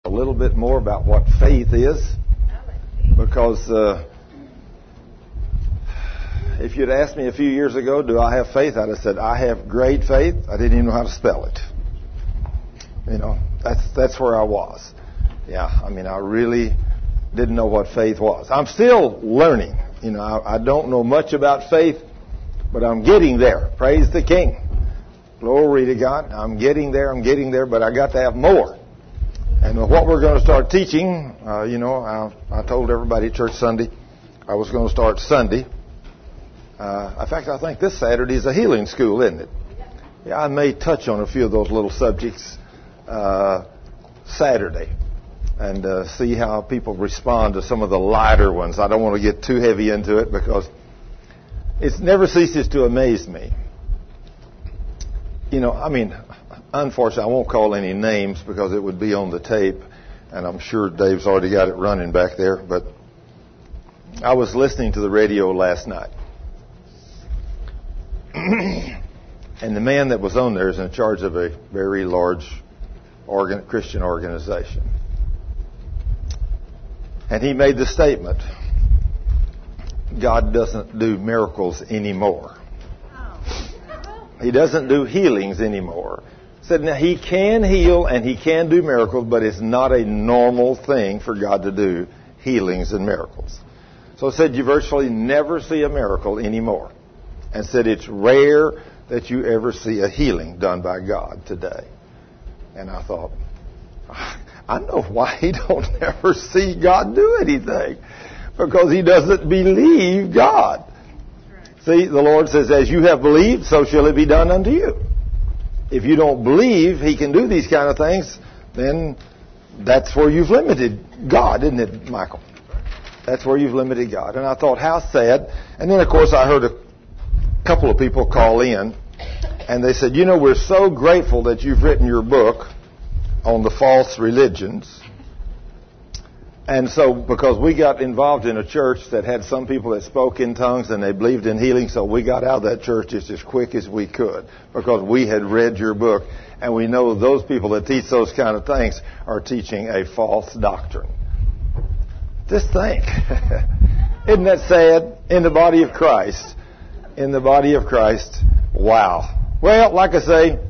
a little bit more about what faith is, because if you'd asked me a few years ago, do I have faith? I'd have said, I have great faith. I didn't even know how to spell it. That's where I was. Yeah, I really didn't know what faith was. I'm still learning. I don't know much about faith, but I'm getting there. Praise the King. Glory to God. I'm getting there, but I got to have more. And what we're going to start teaching, I told everybody at church Sunday I was going to start Sunday. In fact, I think this Saturday is a healing school, isn't it? Yeah, I may touch on a few of those little subjects Saturday and see how people respond to some of the lighter ones. I don't want to get too heavy into it because it never ceases to amaze me. Unfortunately, I won't call any names because it would be on the tape, and I'm sure Dave's already got it running back there, but I was listening to the radio last night. And the man that was on there is in charge of a very large Christian organization. And he made the statement, God doesn't do miracles anymore. He doesn't do healings anymore. Said now he can heal and he can do miracles, but it's not a normal thing for God to do healings and miracles. So said you virtually never see a miracle anymore. And said it's rare that you ever see a healing done by God today. And I thought, I know why he don't ever see God do anything. Because he doesn't believe God. See, the Lord says, as you have believed, so shall it be done unto you. If you don't believe he can do these kind of things, then that's where you've limited God, isn't it, Michael? That's where you've limited God. And I thought, how sad. And then, of course, I heard a couple of people call in, and they said, we're so grateful that you've written your book on the false religions. And so, because we got involved in a church that had some people that spoke in tongues and they believed in healing, so we got out of that church just as quick as we could because we had read your book, and we know those people that teach those kind of things are teaching a false doctrine. Just think. Isn't that sad? In the body of Christ. In the body of Christ. Wow. Well, like I say,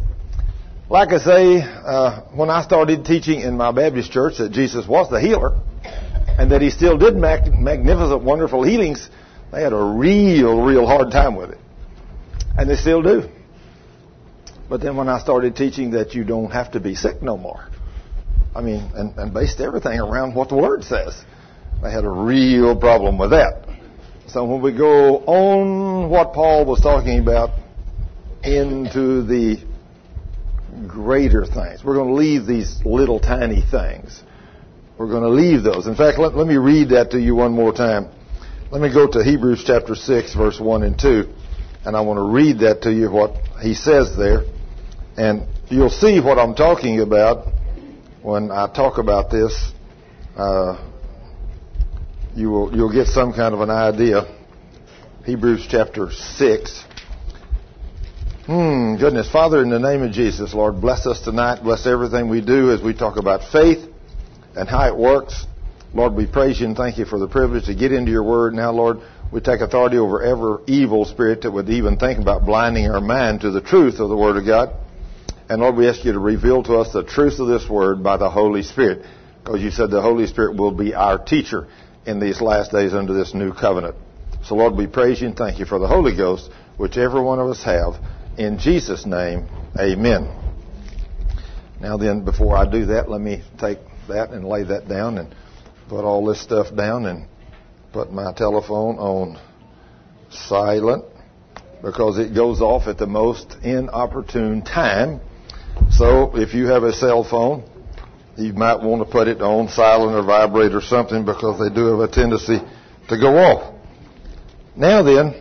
when I started teaching in my Baptist church that Jesus was the healer and that he still did magnificent, wonderful healings, they had a real hard time with it. And they still do. But then when I started teaching that you don't have to be sick no more, and based everything around what the Word says, they had a real problem with that. So when we go on what Paul was talking about into the greater things, we're going to leave these little tiny things. We're going to leave those. In fact, let me read that to you one more time. Let me go to Hebrews chapter 6, verse 1 and 2. And I want to read that to you, what he says there. And you'll see what I'm talking about when I talk about this. You'll get some kind of an idea. Hebrews chapter 6. Goodness. Father, in the name of Jesus, Lord, bless us tonight. Bless everything we do as we talk about faith and how it works. Lord, we praise you and thank you for the privilege to get into your word. Now, Lord, we take authority over every evil spirit that would even think about blinding our mind to the truth of the word of God. And Lord, we ask you to reveal to us the truth of this word by the Holy Spirit, because you said the Holy Spirit will be our teacher in these last days under this new covenant. So, Lord, we praise you and thank you for the Holy Ghost, which every one of us have. In Jesus' name, amen. Now then, before I do that, let me take that and lay that down and put all this stuff down and put my telephone on silent, because it goes off at the most inopportune time. So if you have a cell phone, you might want to put it on silent or vibrate or something, because they do have a tendency to go off. Now then,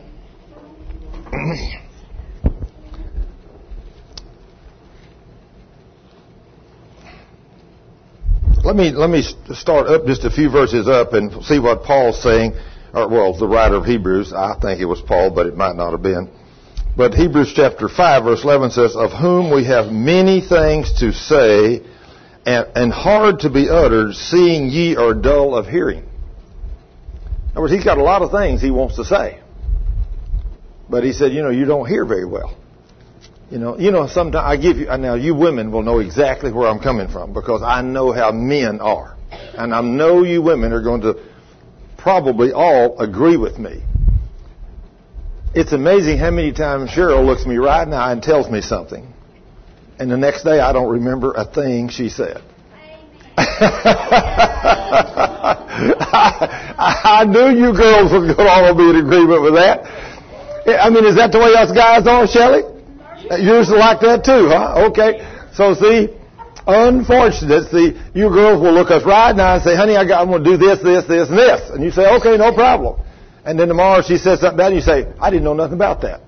let me start up just a few verses up and see what Paul's saying. The writer of Hebrews, I think it was Paul, but it might not have been. But Hebrews chapter 5, verse 11 says, of whom we have many things to say and hard to be uttered, seeing ye are dull of hearing. In other words, he's got a lot of things he wants to say. But he said, you don't hear very well. Sometimes I give you, now you women will know exactly where I'm coming from because I know how men are. And I know you women are going to probably all agree with me. It's amazing how many times Cheryl looks me right in the eye and tells me something. And the next day I don't remember a thing she said. I knew you girls were going to all be in agreement with that. I mean, is that the way us guys are, Shelley? Yours are like that too, huh? Okay. So see, unfortunate. See, you girls will look us right now and say, honey, I'm going to do this, this, this, and this. And you say, okay, no problem. And then tomorrow she says something bad and you say, I didn't know nothing about that.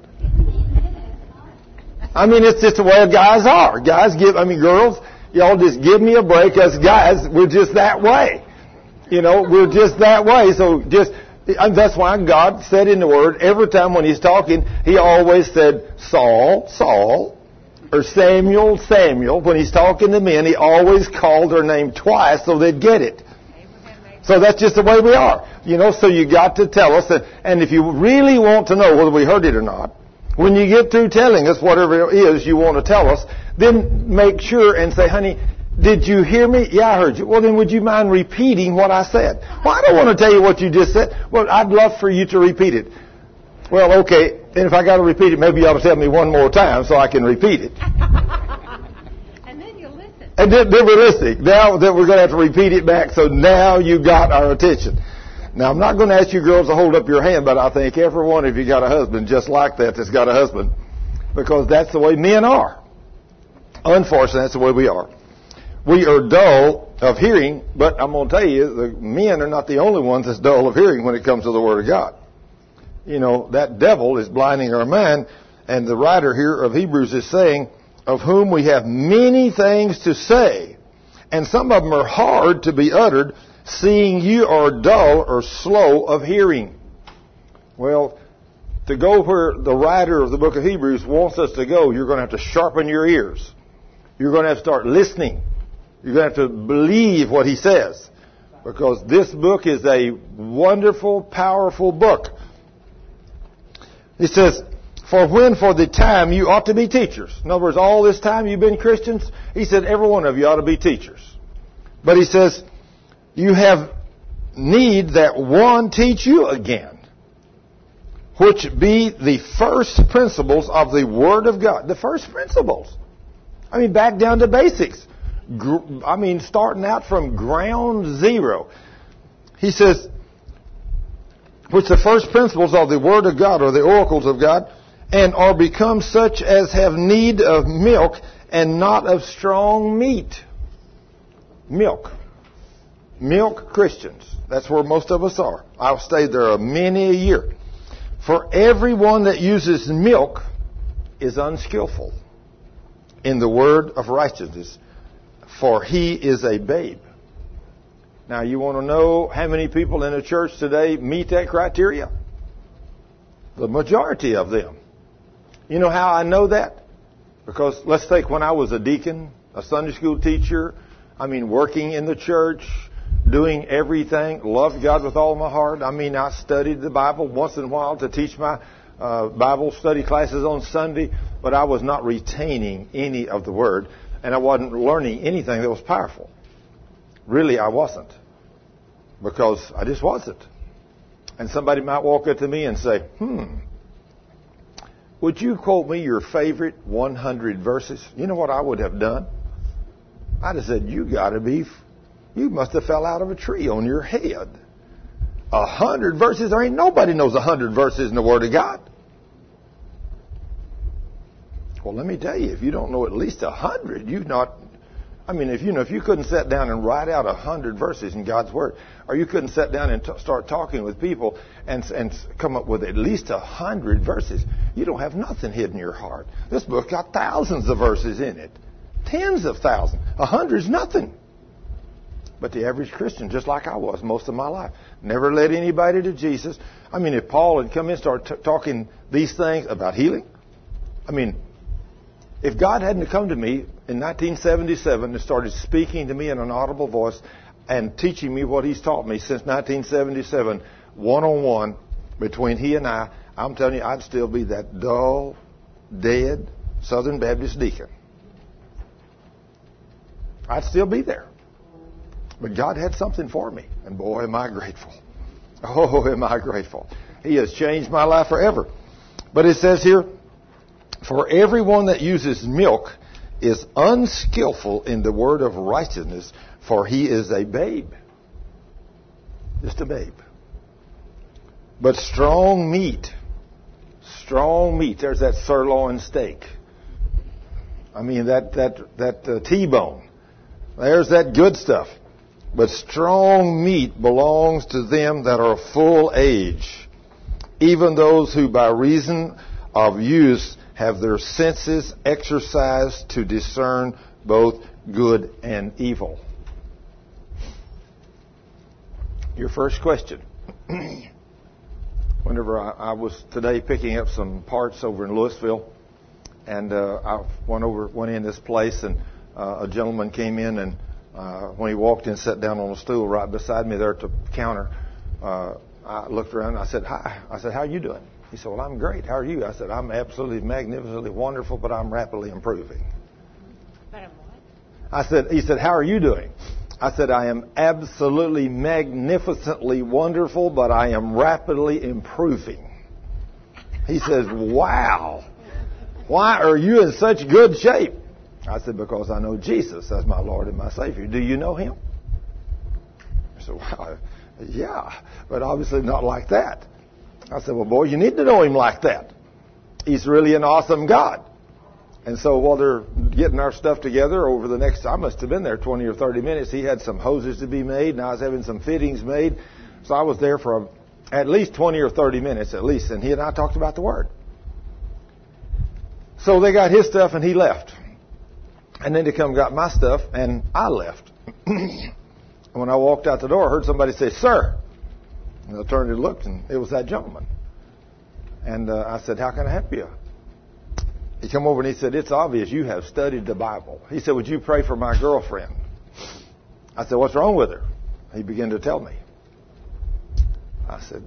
I mean, it's just the way guys are. Girls, y'all just give me a break. Us guys, we're just that way. We're just that way. So that's why God said in the Word, every time when He's talking, He always said, Saul, Saul, or Samuel, Samuel. When He's talking to men, He always called their name twice so they'd get it. So that's just the way we are. So you got to tell us. And if you really want to know whether we heard it or not, when you get through telling us whatever it is you want to tell us, then make sure and say, honey, did you hear me? Yeah, I heard you. Well, then would you mind repeating what I said? Well, I don't want to tell you what you just said. Well, I'd love for you to repeat it. Well, okay. And if I got to repeat it, maybe you ought to tell me one more time so I can repeat it. And then you'll listen. And then we're listening. Now that we're going to have to repeat it back, so now you got our attention. Now, I'm not going to ask you girls to hold up your hand, but I think every one of you got a husband just like that's got a husband. Because that's the way men are. Unfortunately, that's the way we are. We are dull of hearing, but I'm going to tell you, the men are not the only ones that's dull of hearing when it comes to the Word of God. That devil is blinding our mind, and the writer here of Hebrews is saying, of whom we have many things to say, and some of them are hard to be uttered, seeing you are dull or slow of hearing. Well, to go where the writer of the book of Hebrews wants us to go, you're going to have to sharpen your ears. You're going to have to start listening. You're going to have to believe what he says. Because this book is a wonderful, powerful book. He says, for the time you ought to be teachers. In other words, all this time you've been Christians, he said every one of you ought to be teachers. But he says, you have need that one teach you again, which be the first principles of the Word of God. The first principles. Back down to basics. Starting out from ground zero. He says, which the first principles of the Word of God, or the oracles of God, and are become such as have need of milk and not of strong meat. Milk. Milk Christians. That's where most of us are. I've stayed there many a year. For everyone that uses milk is unskillful in the word of righteousness, for he is a babe. Now, you want to know how many people in the church today meet that criteria? The majority of them. You know how I know that? Because let's take when I was a deacon, a Sunday school teacher, working in the church, doing everything, loved God with all my heart. I studied the Bible once in a while to teach my Bible study classes on Sunday, but I was not retaining any of the Word, and I wasn't learning anything that was powerful. Really, I wasn't, because I just wasn't. And somebody might walk up to me and say, would you quote me your favorite 100 verses? You know what I would have done? I'd have said, you must have fell out of a tree on your head. 100 verses? There ain't nobody knows 100 verses in the Word of God. Well, let me tell you, if you don't know at least 100, if you couldn't sit down and write out 100 verses in God's Word, or you couldn't sit down and start talking with people and come up with at least 100 verses, you don't have nothing hidden in your heart. This book got thousands of verses in it. Tens of thousands. 100 is nothing. But the average Christian, just like I was most of my life, never led anybody to Jesus. If Paul had come in and started talking these things about healing, If God hadn't come to me in 1977 and started speaking to me in an audible voice and teaching me what He's taught me since 1977, one-on-one between He and I'm telling you, I'd still be that dull, dead Southern Baptist deacon. I'd still be there. But God had something for me. And boy, am I grateful. Oh, am I grateful. He has changed my life forever. But it says here, for everyone that uses milk is unskillful in the word of righteousness, for he is a babe. Just a babe. But strong meat, there's that sirloin steak. I mean, that T-bone. There's that good stuff. But strong meat belongs to them that are full age, even those who by reason of use have their senses exercised to discern both good and evil. Your first question. Whenever I was today picking up some parts over in Louisville, and I went in this place, and a gentleman came in, and when he walked in, sat down on a stool right beside me there at the counter. I looked around and I said, "Hi." I said, "How are you doing?" He said, "Well, I'm great. How are you?" I said, "I'm absolutely magnificently wonderful, but I'm rapidly improving." But I'm what? He said, "How are you doing?" I said, "I am absolutely magnificently wonderful, but I am rapidly improving." He says, "Wow. Why are you in such good shape?" I said, "Because I know Jesus as my Lord and my Savior." "Do you know Him?" I said, "Well, yeah, but obviously not like that." I said, "Well, boy, you need to know Him like that. He's really an awesome God." And so while they're getting our stuff together over the next, I must have been there 20 or 30 minutes. He had some hoses to be made, and I was having some fittings made. So I was there for at least 20 or 30 minutes at least, and he and I talked about the Word. So they got his stuff, and he left. And then they come and got my stuff, and I left. And when I walked out the door, I heard somebody say, "Sir." And I turned and looked, and it was that gentleman. And I said, "How can I help you?" He came over and he said, "It's obvious you have studied the Bible." He said, "Would you pray for my girlfriend?" I said, "What's wrong with her?" He began to tell me. I said,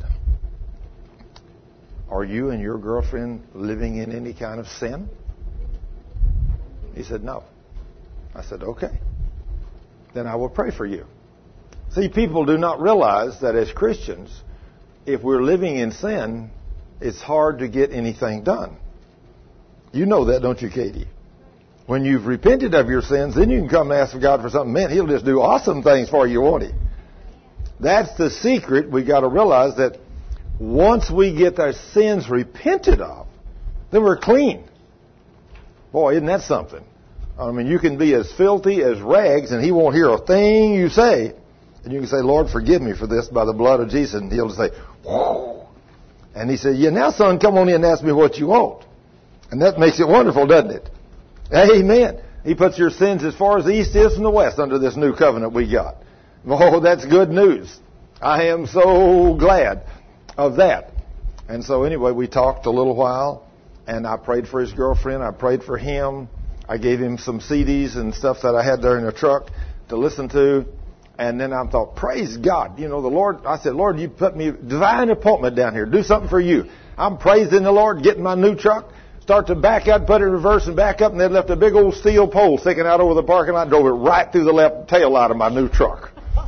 "Are you and your girlfriend living in any kind of sin?" He said, "No." I said, "Okay. Then I will pray for you." See, people do not realize that as Christians, if we're living in sin, it's hard to get anything done. You know that, don't you, Katie? When you've repented of your sins, then you can come and ask God for something. Man, He'll just do awesome things for you, won't He? That's the secret. We've got to realize that once we get our sins repented of, then we're clean. Boy, isn't that something? I mean, you can be as filthy as rags, and He won't hear a thing you say. And you can say, "Lord, forgive me for this by the blood of Jesus." And He'll say, "Whoa." And He said, "Yeah, now, son, come on in and ask me what you want." And that makes it wonderful, doesn't it? Amen. He puts your sins as far as the east is from the west under this new covenant we got. Oh, that's good news. I am so glad of that. And so anyway, we talked a little while, and I prayed for his girlfriend. I prayed for him. I gave him some CDs and stuff that I had there in the truck to listen to. And then I thought, praise God. You know, the Lord, I said, "Lord, you put me divine appointment down here. Do something for you." I'm praising the Lord, getting my new truck. Start to back out, put it in reverse and back up, and they left a big old steel pole sticking out over the parking lot, drove it right through the left tail light of my new truck.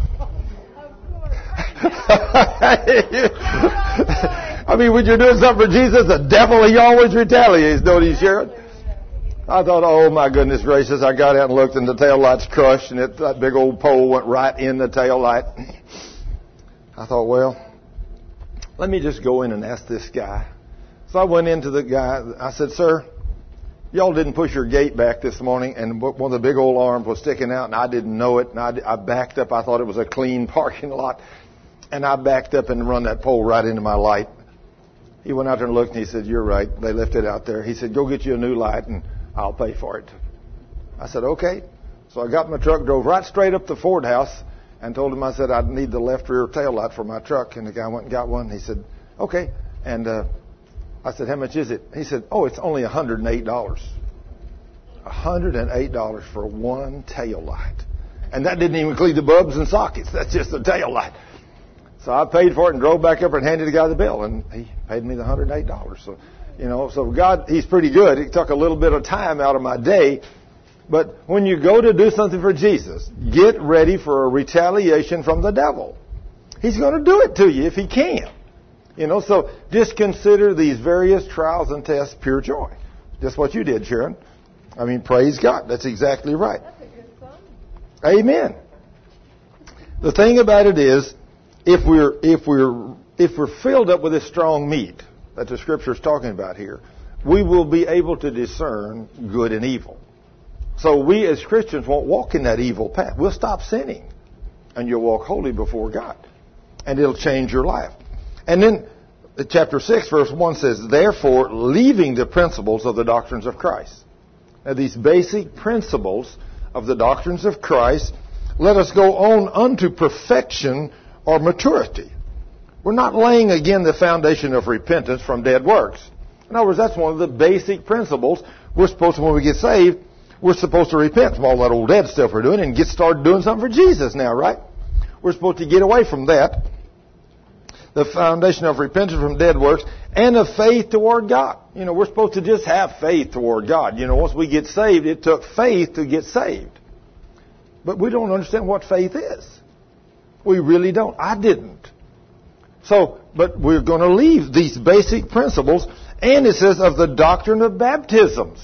I mean, when you're doing something for Jesus, the devil, he always retaliates, don't he, Sharon? I thought, oh my goodness gracious, I got out and looked, and the tail light's crushed, and that big old pole went right in the tail light. I thought, well, let me just go in and ask this guy. So I went into the guy. I said, "Sir, y'all didn't push your gate back this morning, and one of the big old arms was sticking out, and I didn't know it, and I backed up. I thought it was a clean parking lot, and I backed up and run that pole right into my light." He went out there and looked, and he said, "You're right. They left it out there." He said, "Go get you a new light, and I'll pay for it." I said, "Okay." So I got my truck, drove right straight up to Ford House, and told him, I said, "I need the left rear tail light for my truck." And the guy went and got one. He said, "Okay." And I said, "How much is it?" He said, "Oh, it's only $108. $108 for one tail light. And that didn't even include the bulbs and sockets. That's just the tail light. So I paid for it and drove back up and handed the guy the bill. And he paid me the $108. So, so God, He's pretty good. It took a little bit of time out of my day. But when you go to do something for Jesus, get ready for a retaliation from the devil. He's going to do it to you if he can. So just consider these various trials and tests pure joy. Just what you did, Sharon. Praise God. That's exactly right. That's a good song. Amen. The thing about it is, if we're filled up with this strong meat that the Scripture is talking about here, we will be able to discern good and evil. So we as Christians won't walk in that evil path. We'll stop sinning, and you'll walk holy before God, and it'll change your life. And then chapter 6, verse 1 says, therefore, leaving the principles of the doctrines of Christ. Now, these basic principles of the doctrines of Christ, let us go on unto perfection or maturity. We're not laying again the foundation of repentance from dead works. In other words, that's one of the basic principles. We're supposed to, when we get saved, we're supposed to repent from all that old dead stuff we're doing and get started doing something for Jesus now, right? We're supposed to get away from that. The foundation of repentance from dead works and of faith toward God. We're supposed to just have faith toward God. Once we get saved, it took faith to get saved. But we don't understand what faith is. We really don't. I didn't. But we're going to leave these basic principles. And it says of the doctrine of baptisms.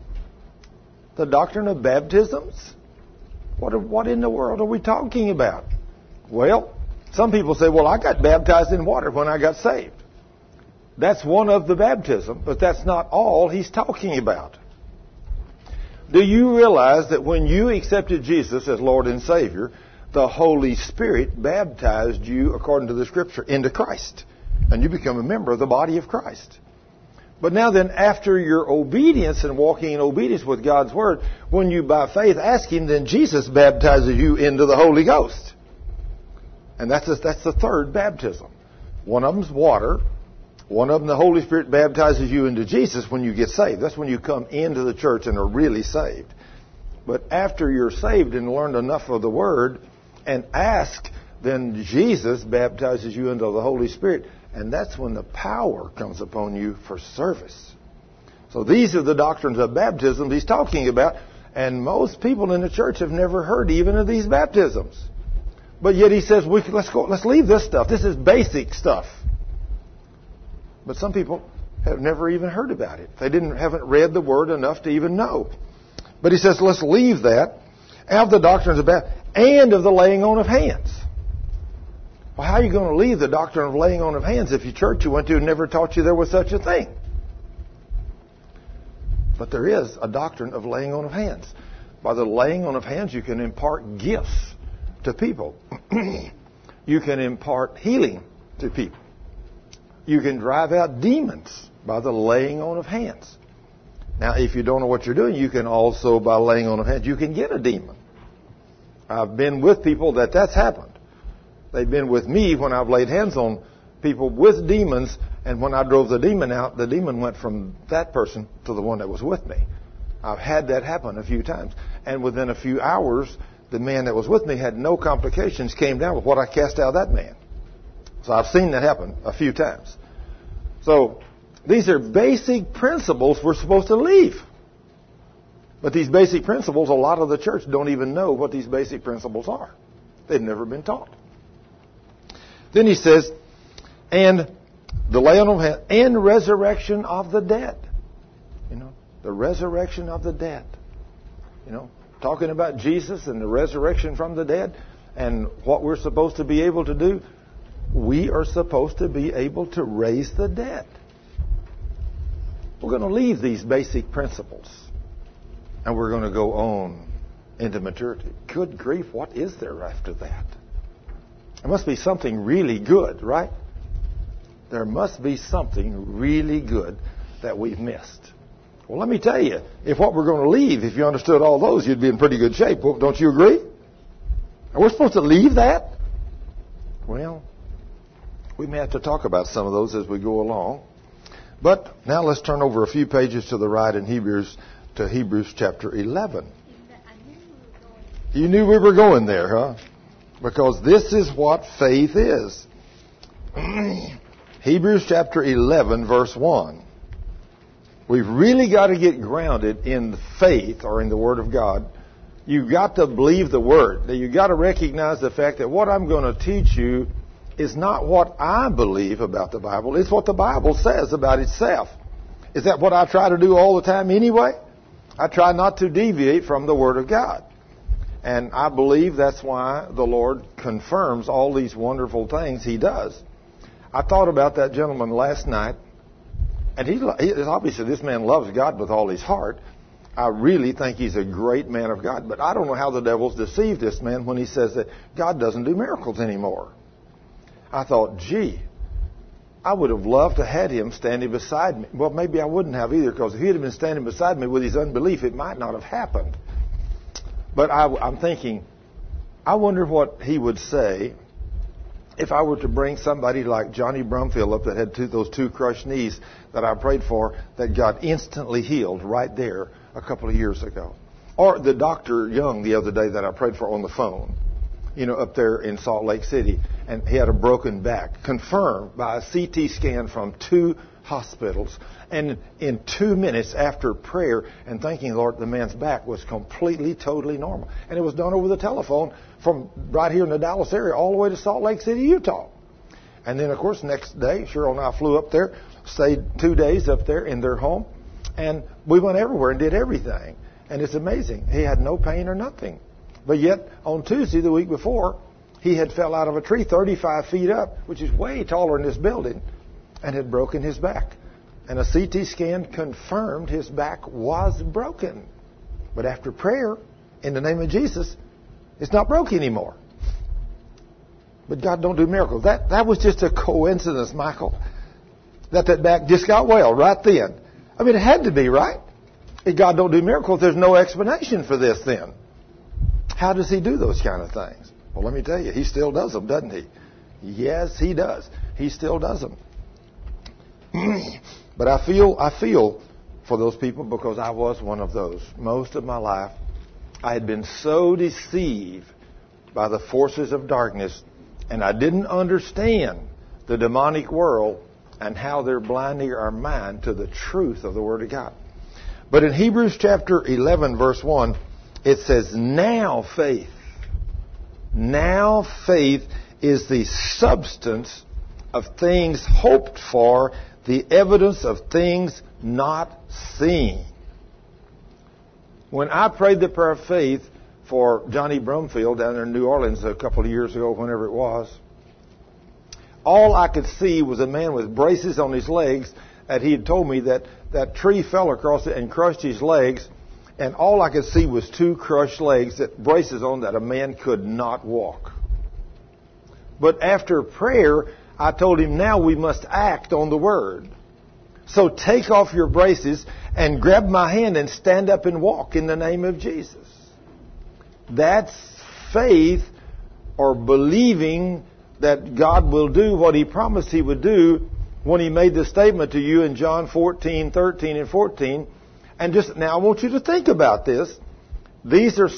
The doctrine of baptisms? What in the world are we talking about? Well, some people say, well, I got baptized in water when I got saved. That's one of the baptism, but that's not all he's talking about. Do you realize that when you accepted Jesus as Lord and Savior, the Holy Spirit baptized you, according to the Scripture, into Christ? And you become a member of the body of Christ. But now then, after your obedience and walking in obedience with God's Word, when you by faith ask Him, then Jesus baptizes you into the Holy Ghost. And that's the third baptism. One of them's water. One of them, the Holy Spirit baptizes you into Jesus when you get saved. That's when you come into the church and are really saved. But after you're saved and learned enough of the Word and ask, then Jesus baptizes you into the Holy Spirit. And that's when the power comes upon you for service. So these are the doctrines of baptism he's talking about. And most people in the church have never heard even of these baptisms. But yet he says, let's leave this stuff. This is basic stuff. But some people have never even heard about it. They haven't read the Word enough to even know. But he says, let's leave that. Of the doctrines of baptism and of the laying on of hands. Well, how are you going to leave the doctrine of laying on of hands if your church you went to never taught you there was such a thing? But there is a doctrine of laying on of hands. By the laying on of hands, you can impart gifts to people. You can impart healing to people. You can drive out demons by the laying on of hands. Now, if you don't know what you're doing, you can also, by laying on of hands, you can get a demon. I've been with people that's happened. They've been with me when I've laid hands on people with demons, and when I drove the demon out, the demon went from that person to the one that was with me. I've had that happen a few times. And within a few hours, the man that was with me had no complications, came down with what I cast out of that man. So I've seen that happen a few times. So these are basic principles we're supposed to leave. But these basic principles, a lot of the church don't even know what these basic principles are. They've never been taught. Then he says, and the laying on of hands and resurrection of the dead. The resurrection of the dead. Talking about Jesus and the resurrection from the dead and what we're supposed to be able to do. We are supposed to be able to raise the dead. We're going to leave these basic principles and we're going to go on into maturity. Good grief, what is there after that? There must be something really good, right? There must be something really good that we've missed. Well, let me tell you, if what we're going to leave, if you understood all those, you'd be in pretty good shape. Don't you agree? Are we supposed to leave that? Well, we may have to talk about some of those as we go along. But now let's turn over a few pages to the right in Hebrews to Hebrews chapter 11. You knew we were going there, huh? Because this is what faith is. Hebrews chapter 11, verse 1. We've really got to get grounded in faith or in the Word of God. You've got to believe the Word. You've got to recognize the fact that what I'm going to teach you is not what I believe about the Bible. It's what the Bible says about itself. Is that what I try to do all the time anyway? I try not to deviate from the Word of God. And I believe that's why the Lord confirms all these wonderful things He does. I thought about that gentleman last night, and he obviously this man loves God with all his heart. I really think he's a great man of God, but I don't know how the devil's deceived this man when he says that God doesn't do miracles anymore. I thought, gee, I would have loved to have had him standing beside me. Well, maybe I wouldn't have either, because if he had been standing beside me with his unbelief, it might not have happened. But I'm thinking, I wonder what he would say if I were to bring somebody like Johnny Brumfield up that had those two crushed knees that I prayed for, that got instantly healed right there a couple of years ago. Or the Dr. Young the other day that I prayed for on the phone, up there in Salt Lake City, and he had a broken back, confirmed by a CT scan from 2 hospitals. And in 2 minutes after prayer and thanking the Lord, the man's back was completely, totally normal. And it was done over the telephone from right here in the Dallas area all the way to Salt Lake City, Utah. And then, of course, next day, Cheryl and I flew up there, stayed 2 days up there in their home, and we went everywhere and did everything. And it's amazing. He had no pain or nothing. But yet, on Tuesday, the week before, he had fell out of a tree 35 feet up, which is way taller than this building, and had broken his back. And a CT scan confirmed his back was broken. But after prayer, in the name of Jesus, it's not broke anymore. But God don't do miracles. That was just a coincidence, Michael, that back just got well right then. I mean, it had to be, right? If God don't do miracles, there's no explanation for this then. How does He do those kind of things? Well, let me tell you, He still does them, doesn't He? Yes, He does. He still does them. But I feel for those people, because I was one of those. Most of my life, I had been so deceived by the forces of darkness, and I didn't understand the demonic world and how they're blinding our mind to the truth of the Word of God. But in Hebrews chapter 11, verse 1, it says, Now faith is the substance of things hoped for, the evidence of things not seen. When I prayed the prayer of faith for Johnny Brumfield down there in New Orleans a couple of years ago, whenever it was, all I could see was a man with braces on his legs, and he had told me that tree fell across it and crushed his legs, and all I could see was 2 crushed legs, that braces on, that a man could not walk. But after prayer, I told him, now we must act on the Word. So take off your braces and grab my hand and stand up and walk in the name of Jesus. That's faith, or believing that God will do what He promised He would do when He made the statement to you in John 14:13 and 14. And just now, I want you to think about this. These are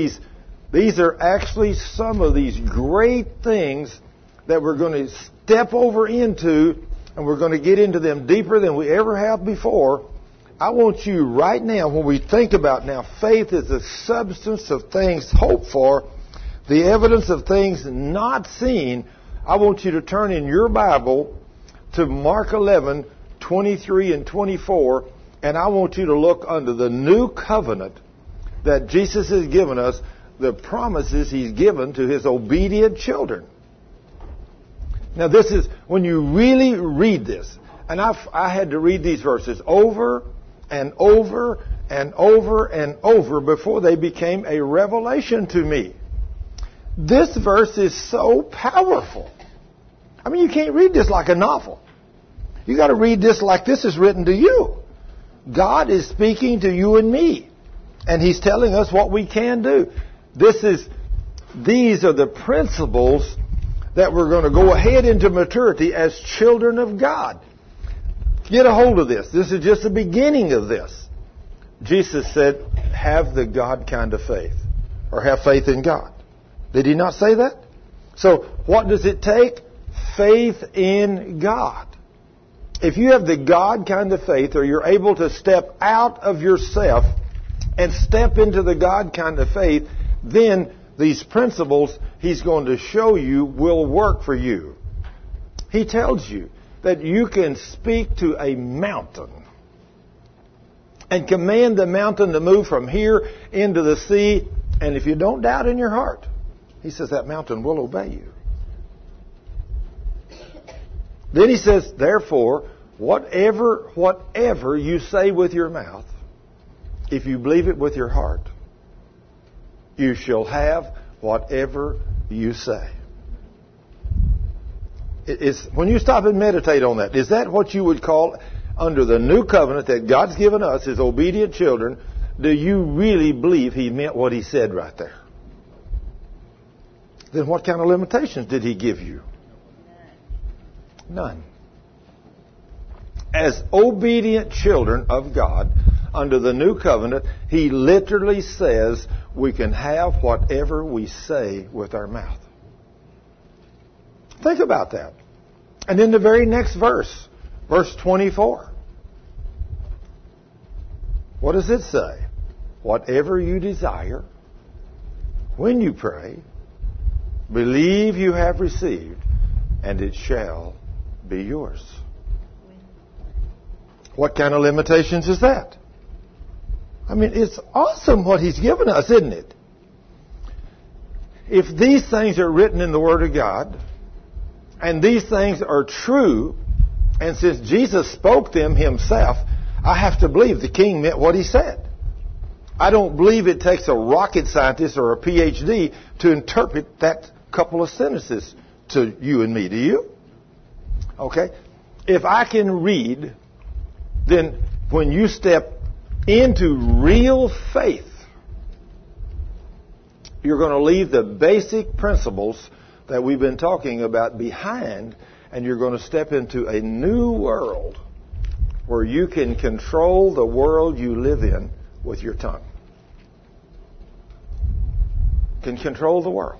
actually some of these great things that we're going to step over into, and we're going to get into them deeper than we ever have before. I want you right now, when we think about now, faith is the substance of things hoped for, the evidence of things not seen. I want you to turn in your Bible to Mark 11:23 and 24, and I want you to look under the new covenant that Jesus has given us, the promises He's given to His obedient children. Now this is, when you really read this, and I had to read these verses over and over and over and over before they became a revelation to me. This verse is so powerful. I mean, you can't read this like a novel. You got to read this like this is written to you. God is speaking to you and me, and He's telling us what we can do. These are the principles that we're going to go ahead into maturity as children of God. Get a hold of this. This is just the beginning of this. Jesus said, have the God kind of faith, or have faith in God. Did he not say that? So what does it take? Faith in God. If you have the God kind of faith, or you're able to step out of yourself and step into the God kind of faith, then these principles he's going to show you will work for you. He tells you that you can speak to a mountain and command the mountain to move from here into the sea, and if you don't doubt in your heart, he says that mountain will obey you. Then he says, therefore, whatever you say with your mouth, if you believe it with your heart, you shall have whatever you say. When you stop and meditate on that, is that what you would call, under the new covenant that God's given us, His obedient children, do you really believe He meant what He said right there? Then what kind of limitations did He give you? None. As obedient children of God, under the new covenant, He literally says we can have whatever we say with our mouth. Think about that. And in the very next verse, verse 24, what does it say? Whatever you desire, when you pray, believe you have received, and it shall be yours. What kind of limitations is that? I mean, it's awesome what He's given us, isn't it? If these things are written in the Word of God, and these things are true, and since Jesus spoke them Himself, I have to believe the King meant what He said. I don't believe it takes a rocket scientist or a PhD to interpret that couple of sentences to you and me. Do you? Okay? If I can read, then when you step into real faith, you're going to leave the basic principles that we've been talking about behind, and you're going to step into a new world where you can control the world you live in with your tongue. Can control the world.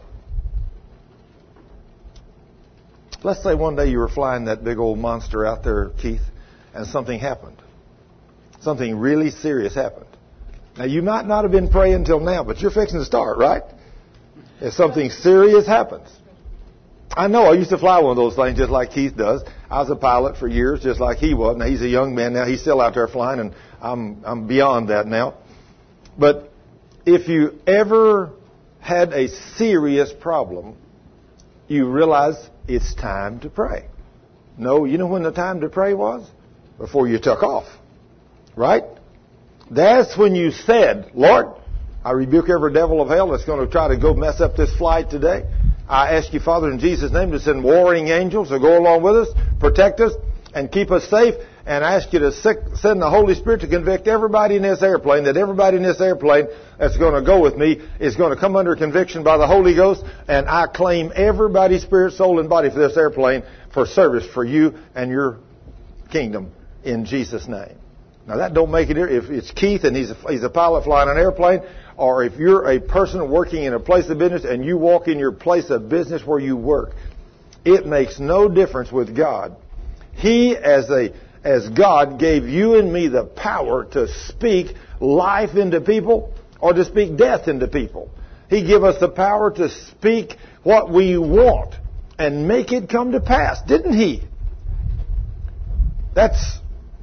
Let's say one day you were flying that big old monster out there, Keith, and something happened. Something really serious happened. Now, you might not have been praying until now, but you're fixing to start, right? If something serious happens. I know, I used to fly one of those things just like Keith does. I was a pilot for years, just like he was. Now, he's a young man now. He's still out there flying, and I'm beyond that now. But if you ever had a serious problem, you realize it's time to pray. No, you know when the time to pray was? Before you took off. Right? That's when you said, Lord, I rebuke every devil of hell that's going to try to go mess up this flight today. I ask you, Father, in Jesus' name, to send warring angels to go along with us, protect us, and keep us safe. And I ask you to send the Holy Spirit to convict everybody in this airplane, that everybody in this airplane that's going to go with me is going to come under conviction by the Holy Ghost. And I claim everybody's spirit, soul, and body for this airplane for service for you and your kingdom in Jesus' name. Now, that don't make it, if it's Keith and he's a pilot flying an airplane, or if you're a person working in a place of business and you walk in your place of business where you work, it makes no difference with God. He, as God, gave you and me the power to speak life into people or to speak death into people. He gave us the power to speak what we want and make it come to pass, didn't He? That's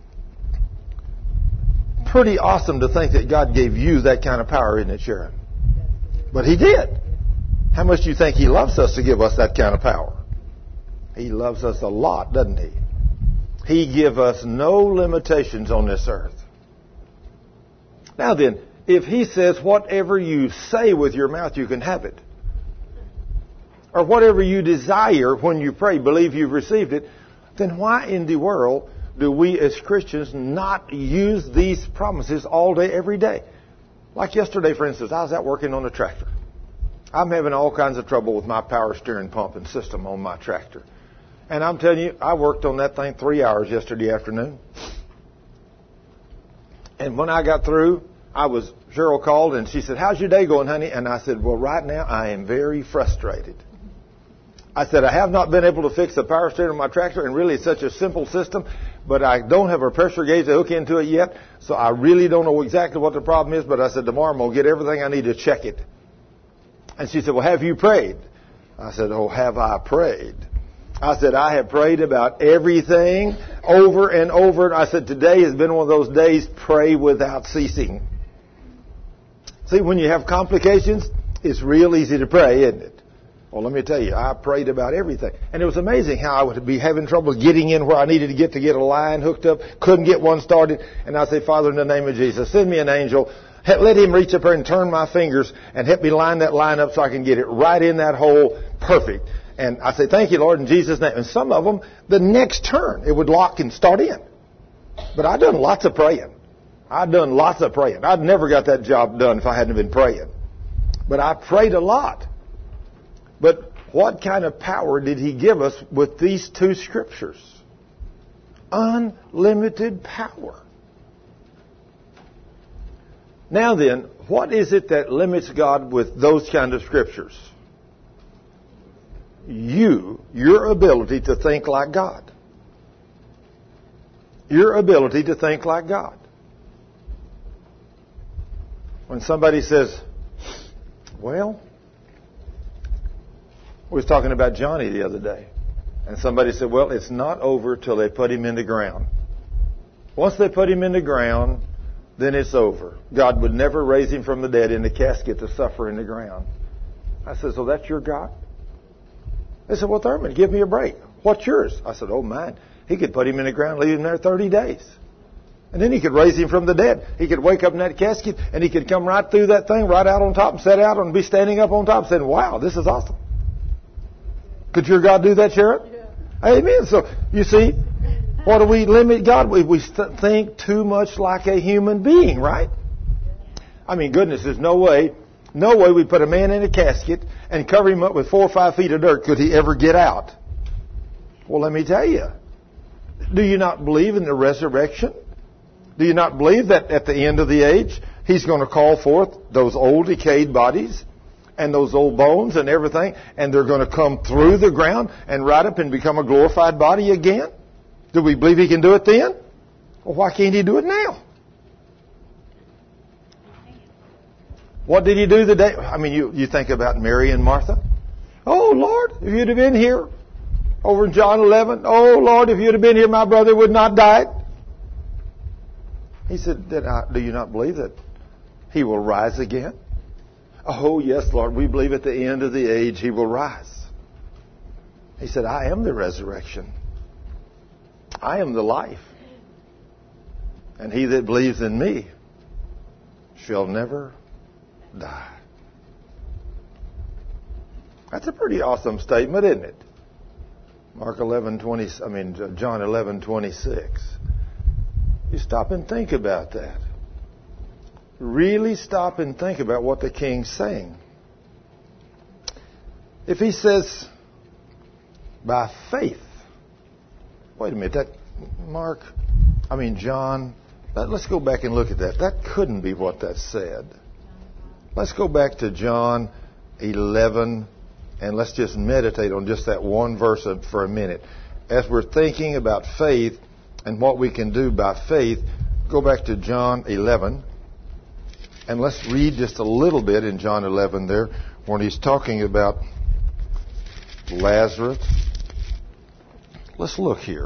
pretty awesome to think that God gave you that kind of power, isn't it, Sharon? But He did. How much do you think He loves us to give us that kind of power? He loves us a lot, doesn't He? He give us no limitations on this earth. Now then, if He says whatever you say with your mouth, you can have it, or whatever you desire when you pray, believe you've received it, then why in the world do we as Christians not use these promises all day, every day? Like yesterday, for instance, I was out working on a tractor. I'm having all kinds of trouble with my power steering pump and system on my tractor. And I'm telling you, I worked on that thing 3 hours yesterday afternoon. And when I got through, Cheryl called and she said, how's your day going, honey? And I said, well, right now I am very frustrated. I said, I have not been able to fix the power steering on my tractor, and really it's such a simple system, but I don't have a pressure gauge to hook into it yet, so I really don't know exactly what the problem is, but I said, tomorrow I'm going to get everything I need to check it. And she said, well, have you prayed? I said, oh, have I prayed? I said, I have prayed about everything over and over. And I said, today has been one of those days, pray without ceasing. See, when you have complications, it's real easy to pray, isn't it? Well, let me tell you, I prayed about everything. And it was amazing how I would be having trouble getting in where I needed to get a line hooked up. Couldn't get one started. And I say, Father, in the name of Jesus, send me an angel. Let him reach up there and turn my fingers and help me line that line up so I can get it right in that hole perfect. And I say, thank you, Lord, in Jesus' name. And some of them, the next turn, it would lock and start in. But I've done lots of praying. I'd never got that job done if I hadn't been praying. But I prayed a lot. But what kind of power did he give us with these two scriptures? Unlimited power. Now then, what is it that limits God with those kind of scriptures? Your ability to think like God. Your ability to think like God. When somebody says, well, we was talking about Johnny the other day, and somebody said, well, it's not over till they put him in the ground. Once they put him in the ground, then it's over. God would never raise him from the dead in a casket to suffer in the ground. I said, so that's your God? They said, well, Thurman, give me a break. What's yours? I said, oh, mine. He could put him in the ground, leave him there 30 days. And then he could raise him from the dead. He could wake up in that casket, and he could come right through that thing, right out on top, and set out and be standing up on top saying, wow, this is awesome. Could your God do that, Sharon? Yeah. Amen. So, you see, what do we limit God? We think too much like a human being, right? I mean, goodness, there's no way we put a man in a casket and cover him up with 4 or 5 feet of dirt. Could he ever get out? Well, let me tell you. Do you not believe in the resurrection? Do you not believe that at the end of the age, he's going to call forth those old decayed bodies and those old bones and everything, and they're going to come through the ground and right up and become a glorified body again? Do we believe he can do it then? Well, why can't he do it now? What did he do the day? I mean, you think about Mary and Martha. Oh, Lord, if you'd have been here over in John 11. Oh, Lord, if you'd have been here, my brother would not die. He said, do you not believe that he will rise again? Oh, yes, Lord, we believe at the end of the age he will rise. He said, I am the resurrection. I am the life. And he that believes in me shall never die. That's a pretty awesome statement, isn't it? John 11:26. You stop and think about that. Really stop and think about what the King's saying. If he says, by faith. Wait a minute, John, let's go back and look at that. That couldn't be what that said. Let's go back to John 11 and let's just meditate on just that one verse for a minute. As we're thinking about faith and what we can do by faith, go back to John 11 and let's read just a little bit in John 11 there when he's talking about Lazarus. Let's look here.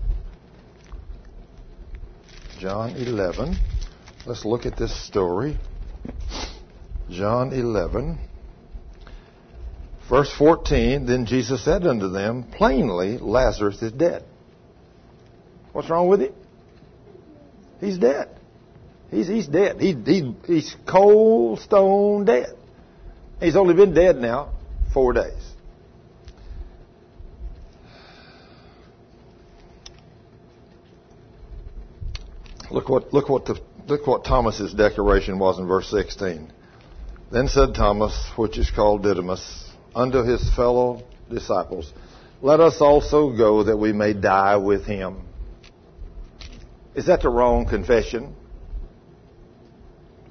John 11. Let's look at this story. John 11. Verse 14, then Jesus said unto them, plainly, Lazarus is dead. What's wrong with him? He's dead. He's dead. He's cold, stone dead. He's only been dead now 4 days. Look what Thomas's declaration was in verse 16. Then said Thomas, which is called Didymus, unto his fellow disciples, let us also go that we may die with him. Is that the wrong confession?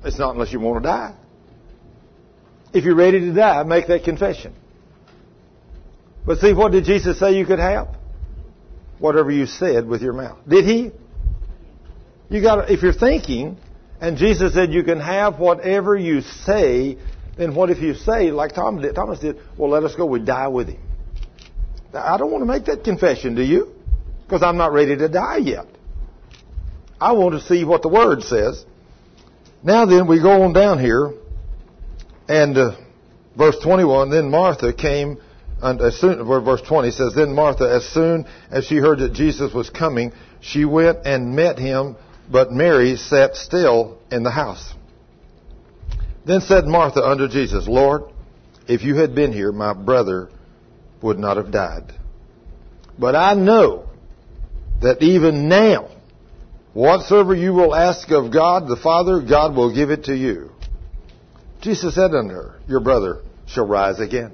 It's not unless you want to die. If you're ready to die, make that confession. But see, what did Jesus say you could have? Whatever you said with your mouth. Did He? If you're thinking, and Jesus said you can have whatever you say, then what if you say, like Thomas did, well, let us go, we die with Him. I don't want to make that confession, do you? Because I'm not ready to die yet. I want to see what the Word says. Now then, we go on down here, and verse 21, then Martha came, and verse 20 says, then Martha, as soon as she heard that Jesus was coming, she went and met Him, but Mary sat still in the house. Then said Martha unto Jesus, Lord, if you had been here, my brother would not have died. But I know that even now, whatsoever you will ask of God the Father, God will give it to you. Jesus said unto her, your brother shall rise again.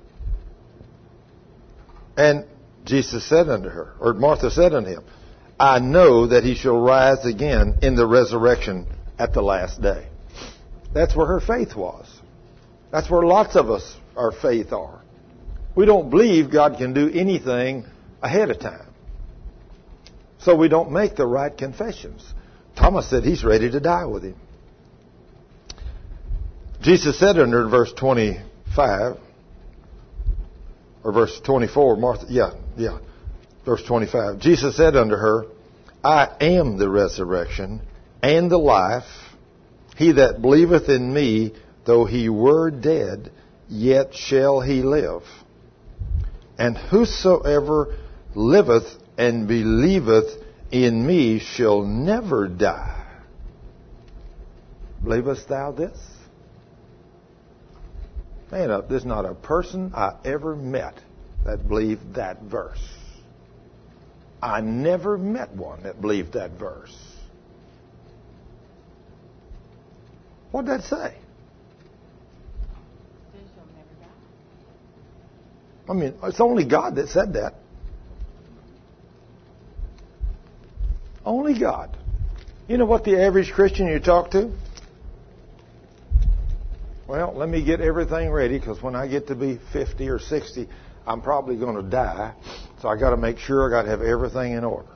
And Jesus said unto her, or Martha said unto Him, I know that He shall rise again in the resurrection at the last day. That's where her faith was. That's where lots of us, our faith are. We don't believe God can do anything ahead of time. So we don't make the right confessions. Thomas said he's ready to die with Him. Jesus said unto her in verse 25, or verse 24, verse 25. Jesus said unto her, I am the resurrection and the life. He that believeth in me, though he were dead, yet shall he live. And whosoever liveth and believeth in me shall never die. Believest thou this? Man, there's not a person I ever met that believed that verse. I never met one that believed that verse. What did that say? I mean, it's only God that said that. Only God. You know what the average Christian you talk to? Well, let me get everything ready because when I get to be 50 or 60, I'm probably going to die. So I got to make sure I got to have everything in order.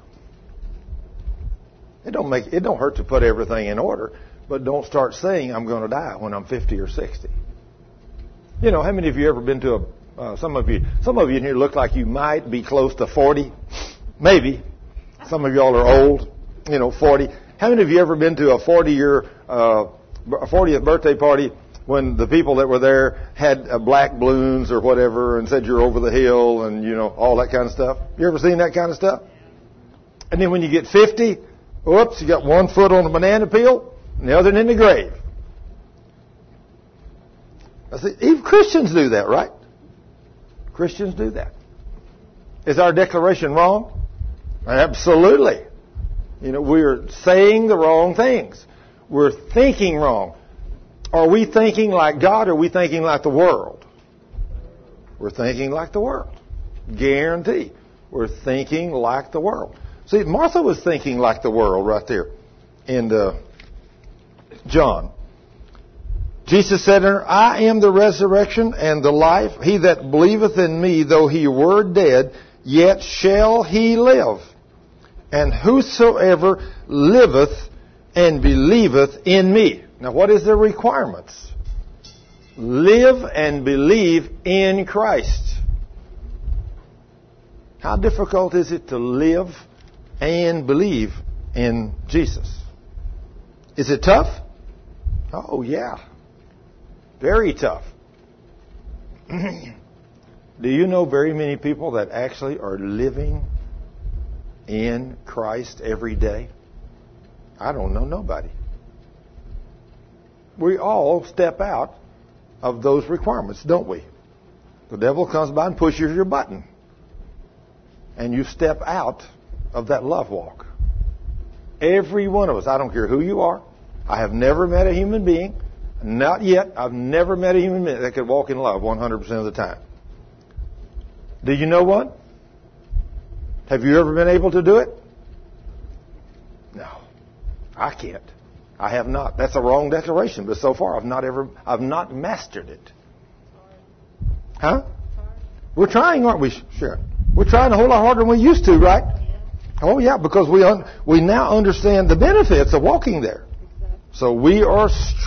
It don't hurt to put everything in order, but don't start saying I'm going to die when I'm 50 or 60. You know, how many of you ever been to some of you in here look like you might be close to 40? Maybe. Some of y'all are old, 40. How many of you ever been to a 40th birthday party when the people that were there had black balloons or whatever and said you're over the hill and, all that kind of stuff? You ever seen that kind of stuff? And then when you get 50, whoops, you got one foot on the banana peel and the other in the grave. I see, even Christians do that, right? Christians do that. Is our declaration wrong? Absolutely. We're saying the wrong things. We're thinking wrong. Are we thinking like God or are we thinking like the world? We're thinking like the world. Guarantee. We're thinking like the world. See, Martha was thinking like the world right there in John. Jesus said to her, I am the resurrection and the life. He that believeth in me, though he were dead, yet shall he live. And whosoever liveth and believeth in me. Now, what is the requirements? Live and believe in Christ. How difficult is it to live and believe in Jesus? Is it tough? Oh, yeah. Very tough. Do you know very many people that actually are living in Christ every day? I don't know nobody. We all step out of those requirements, don't we? The devil comes by and pushes your button. And you step out of that love walk. Every one of us. I don't care who you are. I have never met a human being, not yet, I've never met a human being that could walk in love 100% of the time. Do you know one? Have you ever been able to do it? No. I can't. I have not. That's a wrong declaration, but so far I've not mastered it. Huh? We're trying, aren't we? Sure. We're trying a whole lot harder than we used to, right? Oh yeah, because we now understand the benefits of walking there. So we are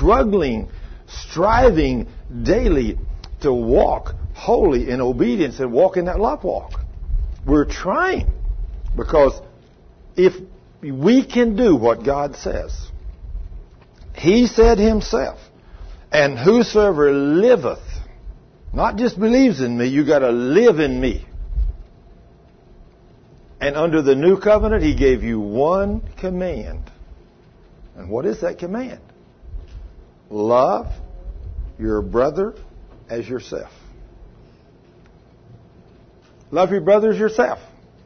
striving daily to walk holy in obedience and walk in that love walk. We're trying, because if we can do what God says, He said Himself, and whosoever liveth, not just believes in me, you got to live in me. And under the new covenant, He gave you one command. And what is that command? Love your brother as yourself. Love your brother as yourself.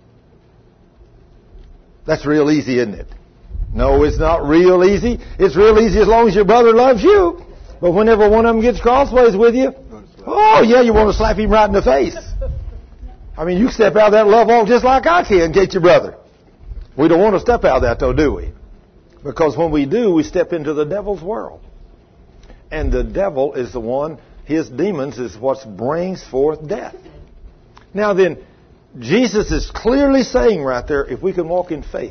That's real easy, isn't it? No, it's not real easy. It's real easy as long as your brother loves you. But whenever one of them gets crossways with you, oh yeah, you want to slap him right in the face. I mean, you step out of that love walk just like I can, get your brother. We don't want to step out of that though, do we? Because when we do, we step into the devil's world. And the devil is the one, his demons is what brings forth death. Now then, Jesus is clearly saying right there, if we can walk in faith.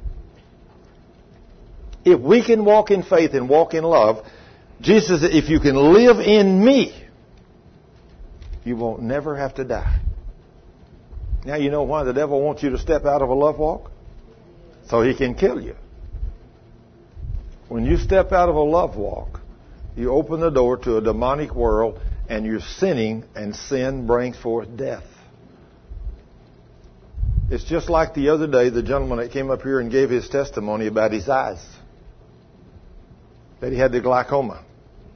If we can walk in faith and walk in love, Jesus said, if you can live in me, you won't never have to die. Now you know why the devil wants you to step out of a love walk? So he can kill you. When you step out of a love walk, you open the door to a demonic world and you're sinning, and sin brings forth death. It's just like the other day, the gentleman that came up here and gave his testimony about his eyes. That he had the glaucoma.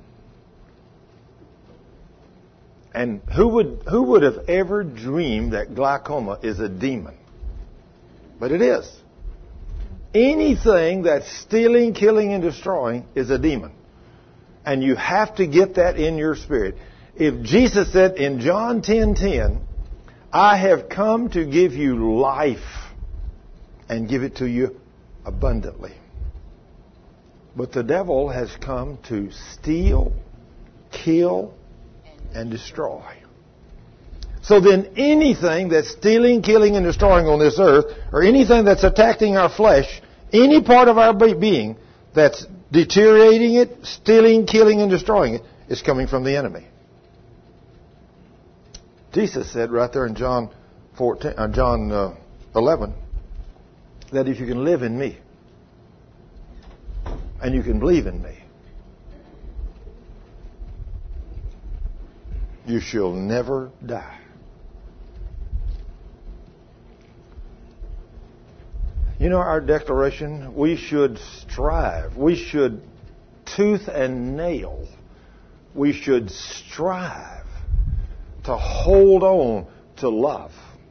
And who would have ever dreamed that glaucoma is a demon? But it is. Anything that's stealing, killing, and destroying is a demon. And you have to get that in your spirit. If Jesus said in John 10:10, I have come to give you life and give it to you abundantly. But the devil has come to steal, kill, and destroy. So then anything that's stealing, killing, and destroying on this earth, or anything that's attacking our flesh, any part of our being that's deteriorating it, stealing, killing, and destroying it, is coming from the enemy. Jesus said right there in John 11 that if you can live in me and you can believe in me, you shall never die. You know our declaration? We should strive. We should tooth and nail. We should strive to hold on to love.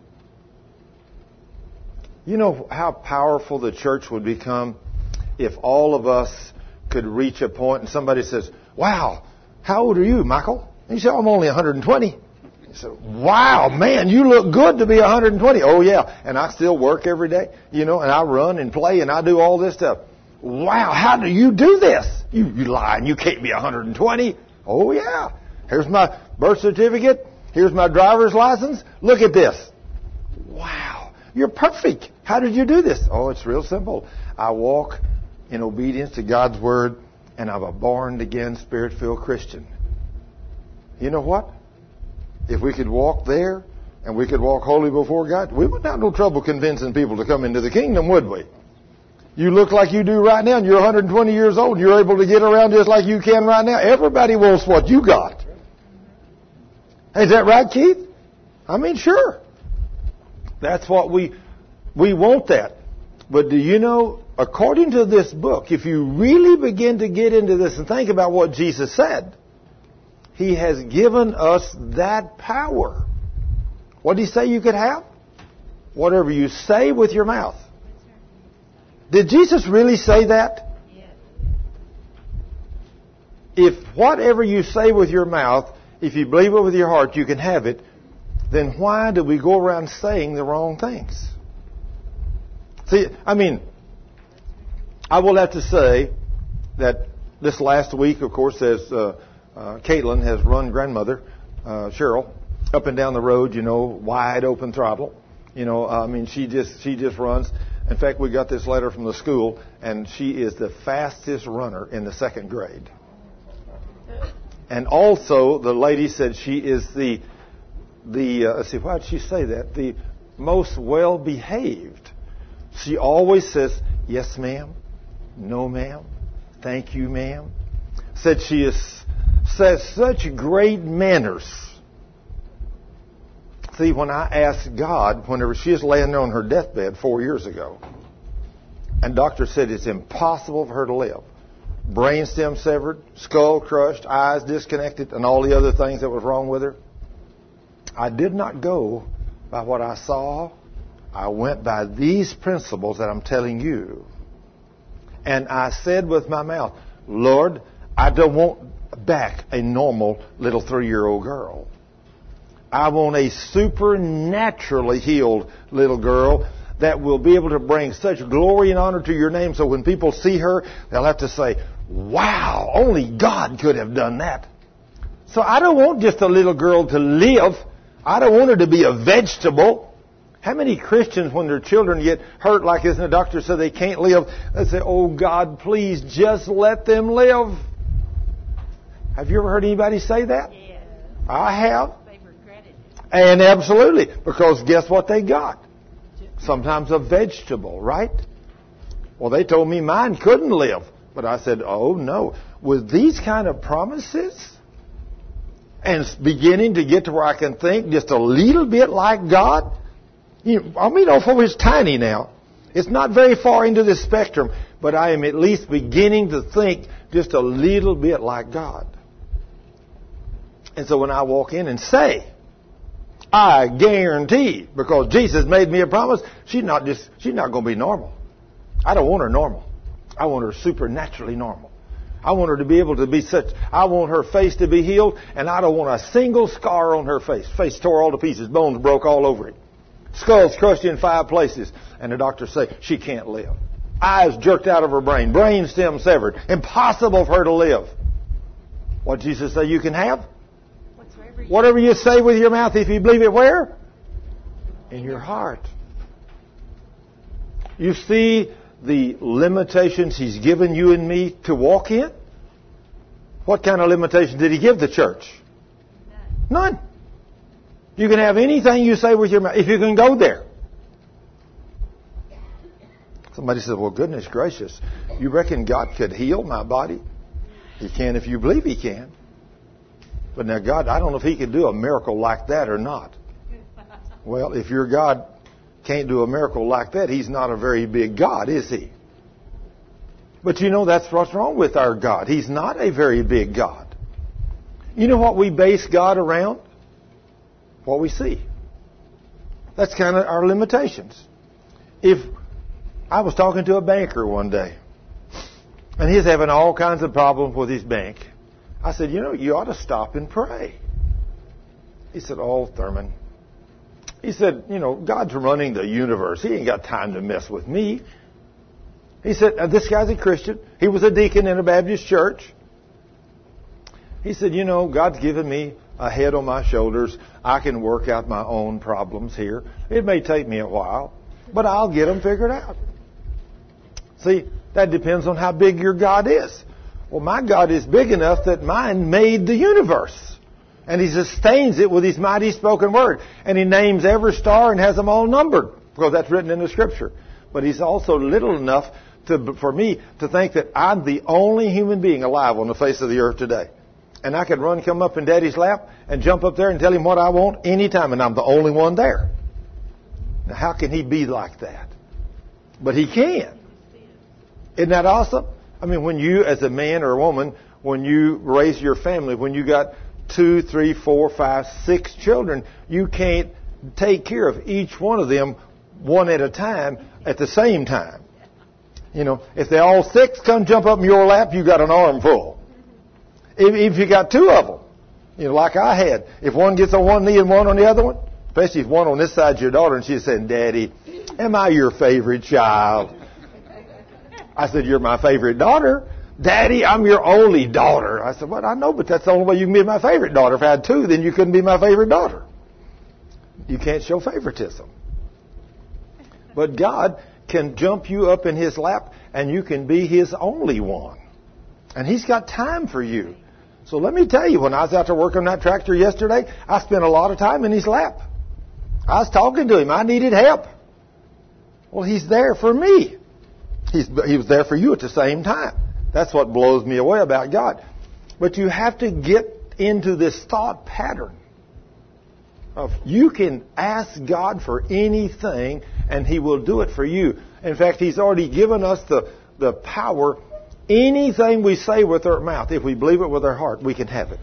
You know how powerful the church would become if all of us could reach a point and somebody says, wow, how old are you, Michael? And you say, I'm only 120. You say, wow, man, you look good to be 120. Oh, yeah, and I still work every day, and I run and play and I do all this stuff. Wow, how do you do this? You lying, you can't be 120. Oh, yeah, here's my birth certificate. Here's my driver's license. Look at this. Wow, you're perfect. How did you do this? Oh, it's real simple. I walk in obedience to God's Word, and I'm a born-again, Spirit-filled Christian. You know what? If we could walk there, and we could walk holy before God, we wouldn't have no trouble convincing people to come into the kingdom, would we? You look like you do right now, and you're 120 years old, and you're able to get around just like you can right now. Everybody wants what you got. Is that right, Keith? I mean, sure. That's what we want that. But do you know, according to this book, if you really begin to get into this and think about what Jesus said, He has given us that power. What did He say you could have? Whatever you say with your mouth. Did Jesus really say that? If whatever you say with your mouth, if you believe it with your heart, you can have it, then why do we go around saying the wrong things? See, I mean, I will have to say that this last week, of course, as Caitlin has run grandmother, Cheryl, up and down the road, wide open throttle. She just runs. In fact, we got this letter from the school, and she is the fastest runner in the 2nd grade. And also, the lady said she is why did she say that? The most well-behaved. She always says, yes, ma'am, no, ma'am, thank you, ma'am. Said she says such great manners. See, when I asked God, whenever she was laying there on her deathbed 4 years ago, and doctor said it's impossible for her to live, brainstem severed, skull crushed, eyes disconnected, and all the other things that was wrong with her, I did not go by what I saw. I went by these principles that I'm telling you. And I said with my mouth, Lord, I don't want back a normal little 3-year-old girl. I want a supernaturally healed little girl that will be able to bring such glory and honor to your name, so when people see her, they'll have to say, wow, only God could have done that. So I don't want just a little girl to live. I don't want her to be a vegetable. How many Christians, when their children get hurt like this and the doctor said they can't live, they say, oh God, please just let them live. Have you ever heard anybody say that? Yes. I have. They regretted it. And absolutely, because guess what they got? Sometimes a vegetable, right? Well, they told me mine couldn't live. But I said, oh no. With these kind of promises, and beginning to get to where I can think just a little bit like God, although it's tiny now. It's not very far into this spectrum, but I am at least beginning to think just a little bit like God. And so when I walk in and say, I guarantee, because Jesus made me a promise, she's not going to be normal. I don't want her normal. I want her supernaturally normal. I want her to be able to be I want her face to be healed, and I don't want a single scar on her face. Face tore all to pieces, bones broke all over it. Skulls crushed in 5 places, and the doctors say she can't live. Eyes jerked out of her brain, brain stem severed, impossible for her to live. What did Jesus say you can have? Whatever you say with your mouth, if you believe it where? In your heart. You see the limitations He's given you and me to walk in? What kind of limitations did He give the church? None. You can have anything you say with your mouth, if you can go there. Somebody says, well, goodness gracious, you reckon God could heal my body? He can if you believe He can. But now God, I don't know if He can do a miracle like that or not. Well, if your God can't do a miracle like that, He's not a very big God, is He? But that's what's wrong with our God. He's not a very big God. You know what we base God around? What we see. That's kind of our limitations. If I was talking to a banker one day, and he's having all kinds of problems with his bank, I said, you ought to stop and pray. He said, oh, Thurman. He said, God's running the universe. He ain't got time to mess with me. He said, this guy's a Christian. He was a deacon in a Baptist church. He said, God's given me a head on my shoulders. I can work out my own problems here. It may take me a while, but I'll get them figured out. See, that depends on how big your God is. Well, my God is big enough that mine made the universe. And He sustains it with His mighty spoken word. And He names every star and has them all numbered, because that's written in the Scripture. But He's also little enough for me to think that I'm the only human being alive on the face of the earth today. And I could come up in Daddy's lap and jump up there and tell Him what I want anytime, and I'm the only one there. Now, how can He be like that? But He can. Isn't that awesome? When you, as a man or a woman, when you raise your family, when you got 2, 3, 4, 5, 6 children, you can't take care of each one of them one at a time at the same time. If they all 6 come jump up in your lap, you got an armful. If you got 2 of them, like I had, if one gets on one knee and one on the other one, especially if one on this side's your daughter and she's saying, Daddy, am I your favorite child? I said, you're my favorite daughter, Daddy, I'm your only daughter. I said, well, I know, but that's the only way you can be my favorite daughter. If I had two, then you couldn't be my favorite daughter. You can't show favoritism. But God can jump you up in His lap, and you can be His only one. And He's got time for you. So let me tell you, when I was out there working on that tractor yesterday, I spent a lot of time in His lap. I was talking to Him. I needed help. Well, He's there for me. He was there for you at the same time. That's what blows me away about God. But you have to get into this thought pattern of you can ask God for anything and He will do it for you. In fact, He's already given us the power. Anything we say with our mouth, if we believe it with our heart, we can have it.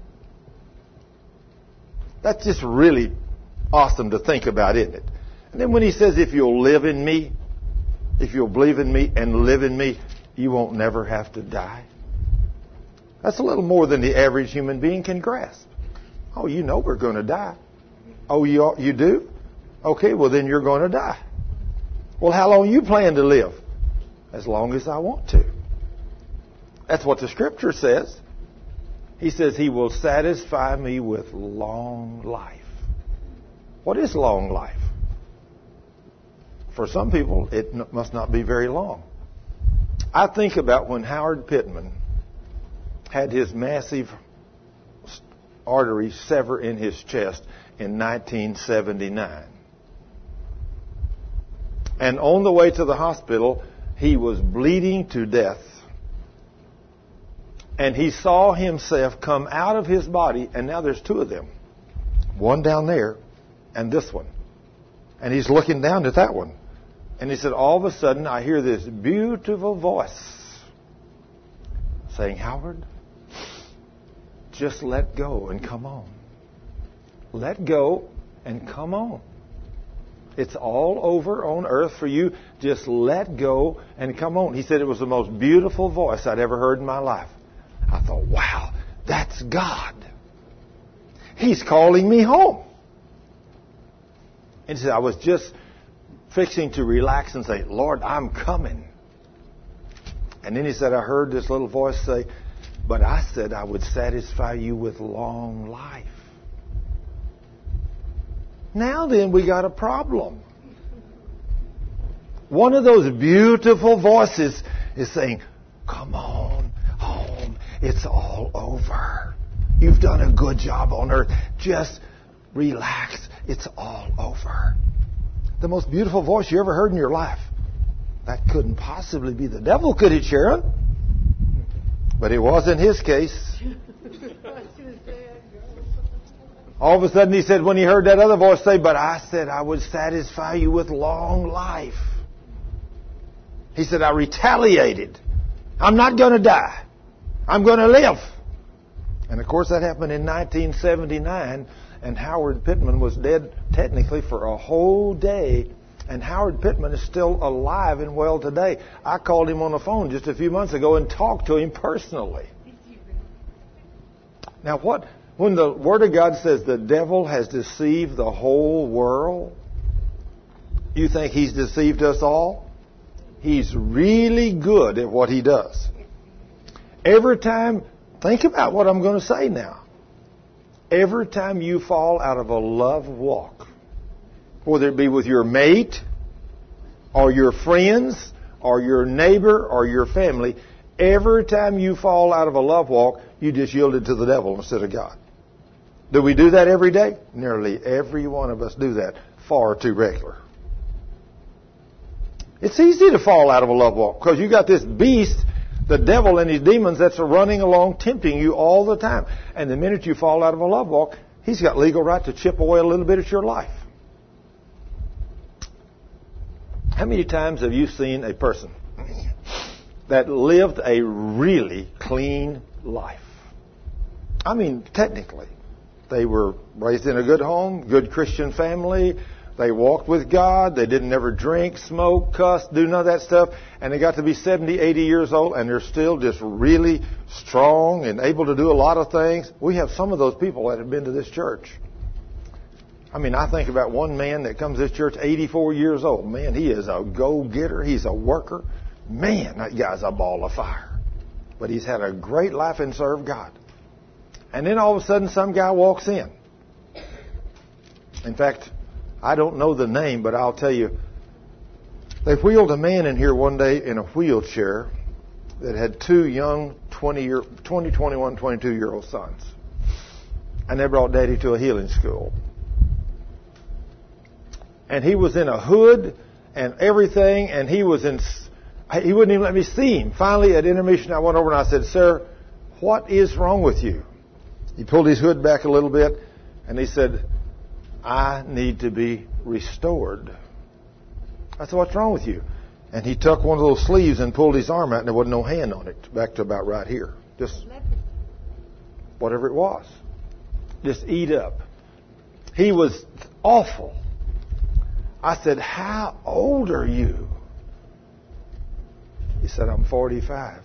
That's just really awesome to think about, isn't it? And then when He says, if you'll live in me, if you'll believe in me and live in me, you won't never have to die. That's a little more than the average human being can grasp. Oh, you know we're going to die. Oh, you do? Okay, well then you're going to die. Well, how long you plan to live? As long as I want to. That's what the Scripture says. He says He will satisfy me with long life. What is long life? For some people, it must not be very long. I think about when Howard Pittman had his massive artery sever in his chest in 1979. And on the way to the hospital, he was bleeding to death. And he saw himself come out of his body, and now there's two of them. One down there, and this one. And he's looking down at that one. And he said, all of a sudden, I hear this beautiful voice saying, Howard, just let go and come on. Let go and come on. It's all over on earth for you. Just let go and come on. He said it was the most beautiful voice I'd ever heard in my life. I thought, wow, that's God. He's calling me home. And he said, I was just fixing to relax and say, Lord, I'm coming. And then he said, I heard this little voice say, but I said I would satisfy you with long life. Now then, we got a problem. One of those beautiful voices is saying, come on home. It's all over. You've done a good job on earth. Just relax. It's all over. The most beautiful voice you ever heard in your life. That couldn't possibly be the devil, could it, Sharon? But it was in his case. All of a sudden he said, when he heard that other voice say, but I said I would satisfy you with long life. He said, I retaliated. I'm not going to die. I'm going to live. And of course that happened in 1979, and Howard Pittman was dead technically for a whole day. And Howard Pittman is still alive and well today. I called him on the phone just a few months ago and talked to him personally. Now when the Word of God says the devil has deceived the whole world, you think he's deceived us all? He's really good at what he does. Every time, think about what I'm going to say now. Every time you fall out of a love walk, whether it be with your mate, or your friends, or your neighbor, or your family, every time you fall out of a love walk, you just yielded to the devil instead of God. Do we do that every day? Nearly every one of us do that far too regular. It's easy to fall out of a love walk because you got this beast, the devil and his demons, that's running along tempting you all the time. And the minute you fall out of a love walk, he's got legal right to chip away a little bit at your life. How many times have you seen a person that lived a really clean life? I mean, technically. They were raised in a good home, good Christian family. They walked with God. They didn't ever drink, smoke, cuss, do none of that stuff. And they got to be 70, 80 years old, and they're still just really strong and able to do a lot of things. We have some of those people that have been to this church. I mean, I think about one man that comes to this church, 84 years old. Man, he is a go-getter. He's a worker. Man, that guy's a ball of fire. but he's had a great life and served God. And then all of a sudden some guy walks in. In fact, I don't know the name, but I'll tell you, they wheeled a man in here one day in a wheelchair that had two young 21, 22-year-old sons. And they brought Daddy to a healing school. And he was in a hood and everything, and he wouldn't even let me see him. Finally, at intermission, I went over and I said, "Sir, what is wrong with you?" He pulled his hood back a little bit, and he said, "I need to be restored." I said, "What's wrong with you?" And he took one of those sleeves and pulled his arm out, and there wasn't no hand on it, back to about right here. Just whatever it was. Just eat up. He was awful. I said, "How old are you?" He said, "I'm 45.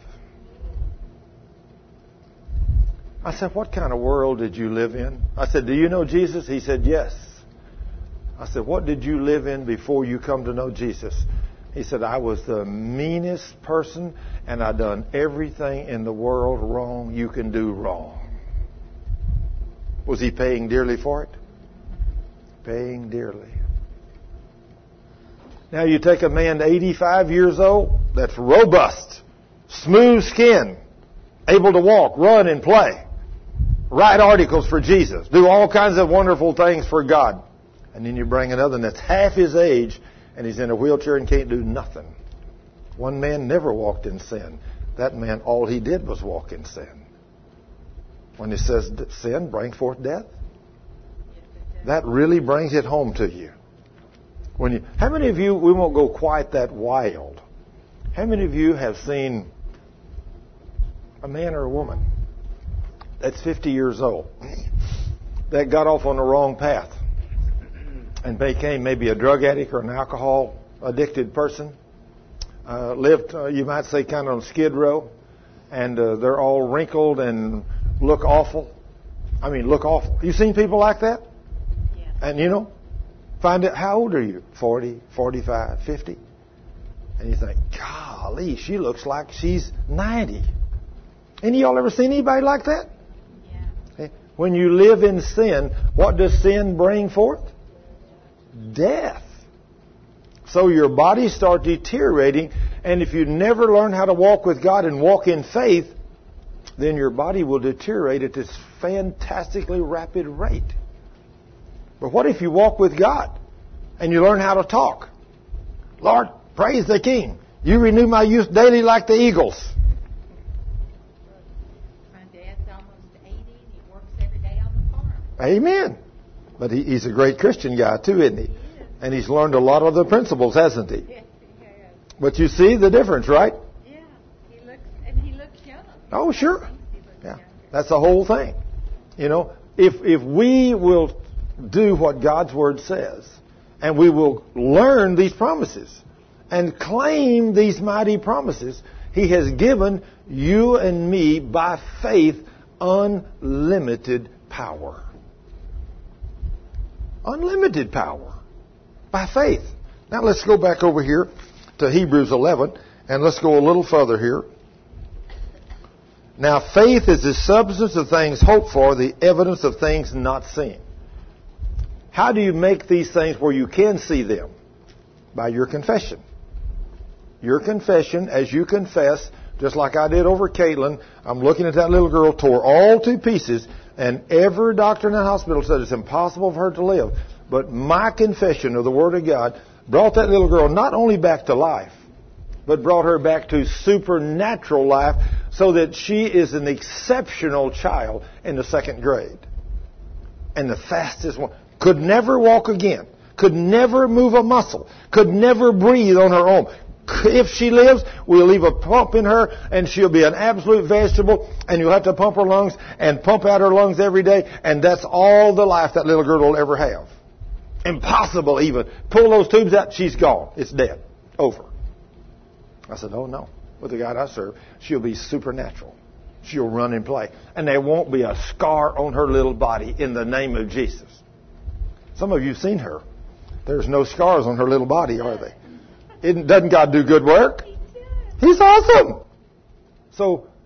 I said, "What kind of world did you live in?" I said, "Do you know Jesus?" He said, "Yes." I said, "What did you live in before you come to know Jesus?" He said, "I was the meanest person, and I done everything in the world wrong you can do wrong." Was he paying dearly for it? Paying dearly. Now you take a man 85 years old that's robust, smooth skin, able to walk, run, and play, write articles for Jesus, do all kinds of wonderful things for God. And then you bring another that's half his age, and he's in a wheelchair and can't do nothing. One man never walked in sin. That man, all he did was walk in sin. When he says sin brings forth death, that really brings it home to you. How many of you, we won't go quite that wild, how many of you have seen a man or a woman that's 50 years old that got off on the wrong path and became maybe a drug addict or an alcohol addicted person, lived, you might say, kind of on Skid Row, and they're all wrinkled and look awful? I mean, look awful. You seen people like that? Yeah. And find out, how old are you? 40, 45, 50? And you think, golly, she looks like she's 90. Any of y'all ever seen anybody like that? Yeah. When you live in sin, what does sin bring forth? Death. So your body starts deteriorating, and if you never learn how to walk with God and walk in faith, then your body will deteriorate at this fantastically rapid rate. But what if you walk with God and you learn how to talk? "Lord, praise the King. You renew my youth daily like the eagles." My dad's almost 80. He works every day on the farm. Amen. But he's a great Christian guy too, isn't he? And he's learned a lot of the principles, hasn't he? Yes, he has. But you see the difference, right? Yeah. He looks young. Oh, sure. Yeah. That's the whole thing. If we will do what God's Word says, and we will learn these promises and claim these mighty promises, He has given you and me, by faith, unlimited power. Unlimited power. By faith. Now let's go back over here to Hebrews 11, and let's go a little further here. Now faith is the substance of things hoped for, the evidence of things not seen. How do you make these things where you can see them? By your confession. Your confession, as you confess, just like I did over Caitlin, I'm looking at that little girl, tore all to pieces, and every doctor in the hospital said it's impossible for her to live. But my confession of the Word of God brought that little girl not only back to life, but brought her back to supernatural life, so that she is an exceptional child in the 2nd grade. And the fastest one. Could never walk again. Could never move a muscle. Could never breathe on her own. If she lives, we'll leave a pump in her, and she'll be an absolute vegetable, and you'll have to pump her lungs and pump out her lungs every day, and that's all the life that little girl will ever have. Impossible even. Pull those tubes out, she's gone. It's dead. Over. I said, oh no. With the God I serve, she'll be supernatural. She'll run and play. And there won't be a scar on her little body in the name of Jesus. Some of you have seen her. There's no scars on her little body, are they? Doesn't God do good work? He's awesome. So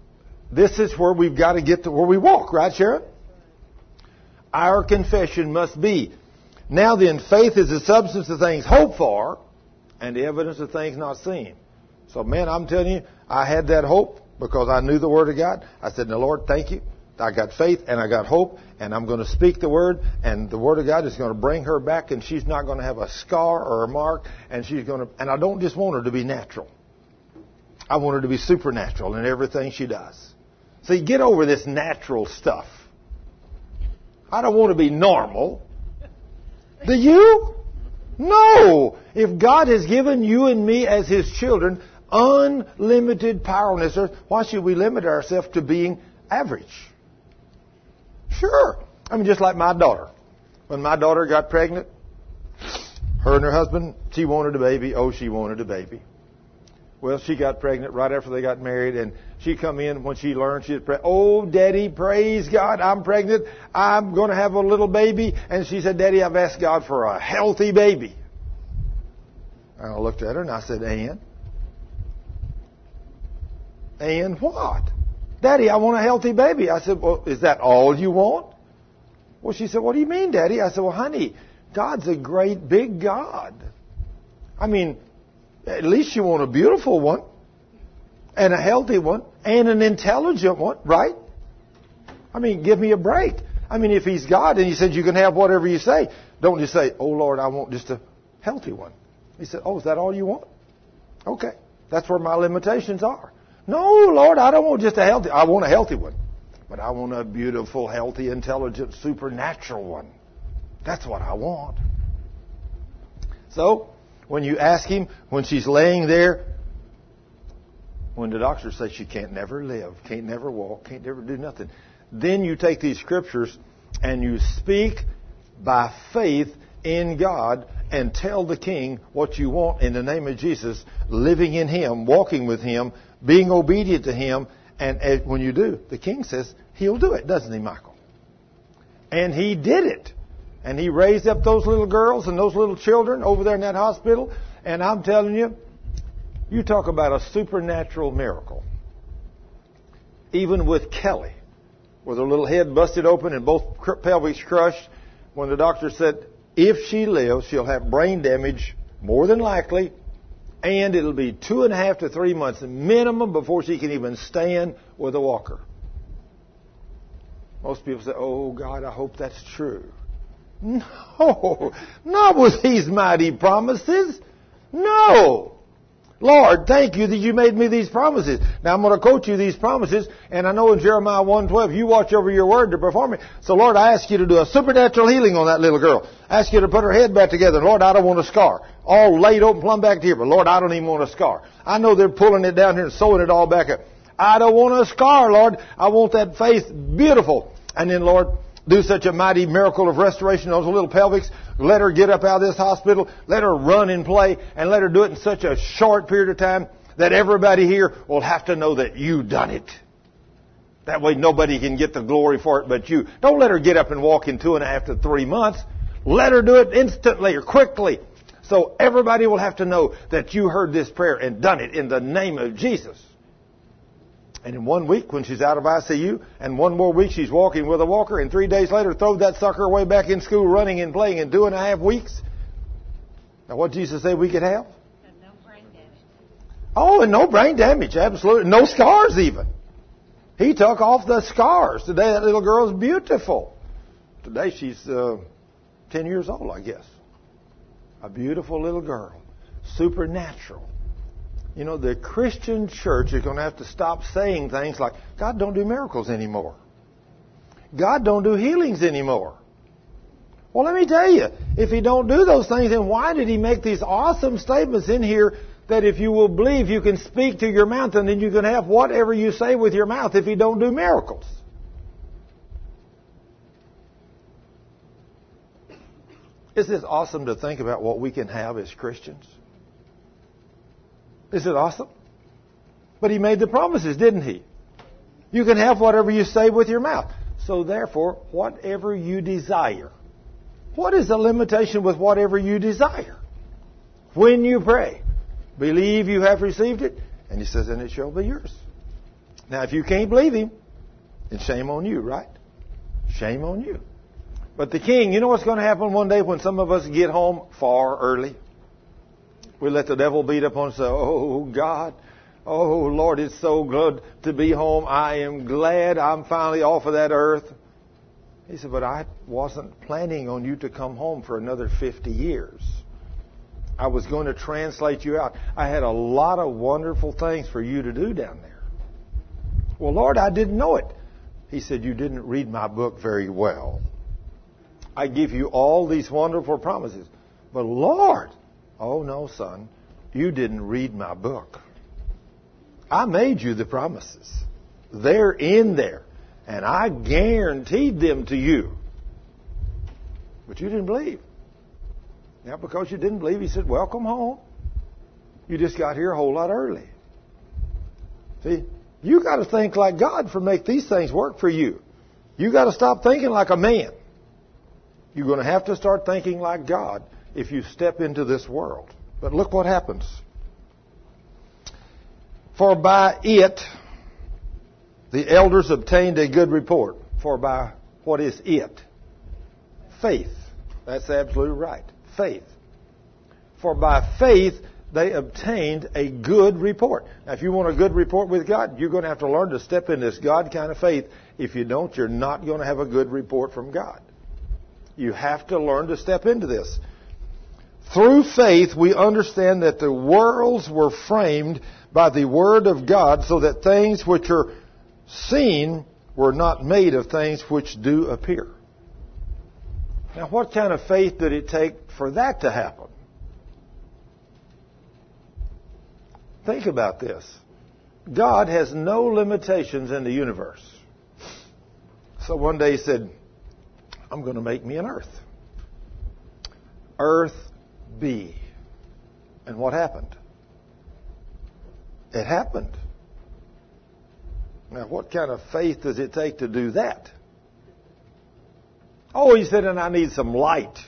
this is where we've got to get to where we walk, right, Sharon? Our confession must be, now then, faith is the substance of things hoped for and the evidence of things not seen. So, man, I'm telling you, I had that hope because I knew the Word of God. I said, now, Lord, thank you. I got faith and I got hope, and I'm going to speak the Word, and the Word of God is going to bring her back, and she's not going to have a scar or a mark, and and I don't just want her to be natural. I want her to be supernatural in everything she does. See, get over this natural stuff. I don't want to be normal. Do you? No. If God has given you and me as His children unlimited power on this earth, why should we limit ourselves to being average? Sure. I mean, just like my daughter. When my daughter got pregnant, her and her husband, she wanted a baby. Oh, she wanted a baby. Well, she got pregnant right after they got married, and she come in when she learned she was pregnant. Oh, Daddy, praise God, I'm pregnant. I'm going to have a little baby. And she said, Daddy, I've asked God for a healthy baby. And I looked at her and I said, and what? Daddy, I want a healthy baby. I said, well, is that all you want? Well, she said, what do you mean, Daddy? I said, well, honey, God's a great big God. I mean, at least you want a beautiful one, and a healthy one, and an intelligent one, right? I mean, give me a break. I mean, if He's God and He said you can have whatever you say, don't just say, oh, Lord, I want just a healthy one. He said, oh, is that all you want? Okay, that's where my limitations are. No, Lord, I don't want just a healthy. I want a healthy one, but I want a beautiful, healthy, intelligent, supernatural one. That's what I want. So, when you ask Him, when she's laying there, when the doctors say she can't never live, can't never walk, can't never do nothing, then you take these scriptures and you speak by faith in God and tell the king what you want in the name of Jesus, living in Him, walking with Him, being obedient to Him, and when you do, the king says He'll do it, doesn't He, Michael? And He did it. And He raised up those little girls and those little children over there in that hospital. And I'm telling you, you talk about a supernatural miracle. Even with Kelly, with her little head busted open and both pelvics crushed, when the doctor said, if she lives, she'll have brain damage, more than likely, and it'll be 2.5 to 3 months minimum before she can even stand with a walker. Most people say, oh, God, I hope that's true. No, not with These mighty promises. No. Lord, thank you that you made me these promises. Now I'm going to quote you these promises, and I know in Jeremiah 1:12, you watch over your word to perform it. So Lord, I ask you to do a supernatural healing on that little girl. I ask you to put her head back together. Lord, I don't want a scar. All laid open plumb back to here, but Lord, I don't even want a scar. I know they're pulling it down here and sewing it all back up. I don't want a scar, Lord. I want that face beautiful. And then, Lord, do such a mighty miracle of restoration of those little pelvics. Let her get up out of this hospital. Let her run and play. And let her do it in such a short period of time that everybody here will have to know that you done it. That way nobody can get the glory for it but you. Don't let her get up and walk in 2.5 to 3 months. Let her do it instantly or quickly. So everybody will have to know that you heard this prayer and done it in the name of Jesus. And in 1 week, when she's out of ICU, and 1 more week she's walking with a walker, and 3 days later throw that sucker away back in school running and playing in 2.5 weeks. Now what did Jesus say we could have? And no brain damage. Oh, and no brain damage, absolutely. No scars even. He took off the scars. Today that little girl is beautiful. Today she's 10 years old, I guess. A beautiful little girl. Supernatural. You know, the Christian church is going to have to stop saying things like, God don't do miracles anymore. God don't do healings anymore. Well, let me tell you, if He don't do those things, then why did He make these awesome statements in here that if you will believe, you can speak to your mouth and then you can have whatever you say with your mouth if He don't do miracles? Isn't it awesome to think about what we can have as Christians? Is it awesome? But He made the promises, didn't He? You can have whatever you say with your mouth. So therefore, whatever you desire. What is the limitation with whatever you desire? When you pray, believe you have received it, and He says, and it shall be yours. Now, if you can't believe him, then shame on you, right? Shame on you. But the king, you know what's going to happen one day when some of us get home far early? We let the devil beat up on us and say, oh, God, oh, Lord, it's so good to be home. I am glad I'm finally off of that earth. He said, but I wasn't planning on you to come home for another 50 years. I was going to translate you out. I had a lot of wonderful things for you to do down there. Well, Lord, I didn't know it. He said, you didn't read my book very well. I give you all these wonderful promises. But Lord, oh no, son, you didn't read my book. I made you the promises. They're in there. And I guaranteed them to you. But you didn't believe. Now, because you didn't believe, he said, welcome home. You just got here a whole lot early. See, you got to think like God for make these things work for you. You got to stop thinking like a man. You're going to have to start thinking like God if you step into this world. But look what happens. For by it, the elders obtained a good report. For by what is it? Faith. That's absolutely right. Faith. For by faith, they obtained a good report. Now, if you want a good report with God, you're going to have to learn to step in this God kind of faith. If you don't, you're not going to have a good report from God. You have to learn to step into this. Through faith, we understand that the worlds were framed by the Word of God, so that things which are seen were not made of things which do appear. Now, what kind of faith did it take for that to happen? Think about this. God has no limitations in the universe. So one day he said, I'm going to make me an earth. Earth be. And what happened? It happened. Now, what kind of faith does it take to do that? Oh, he said, and I need some light.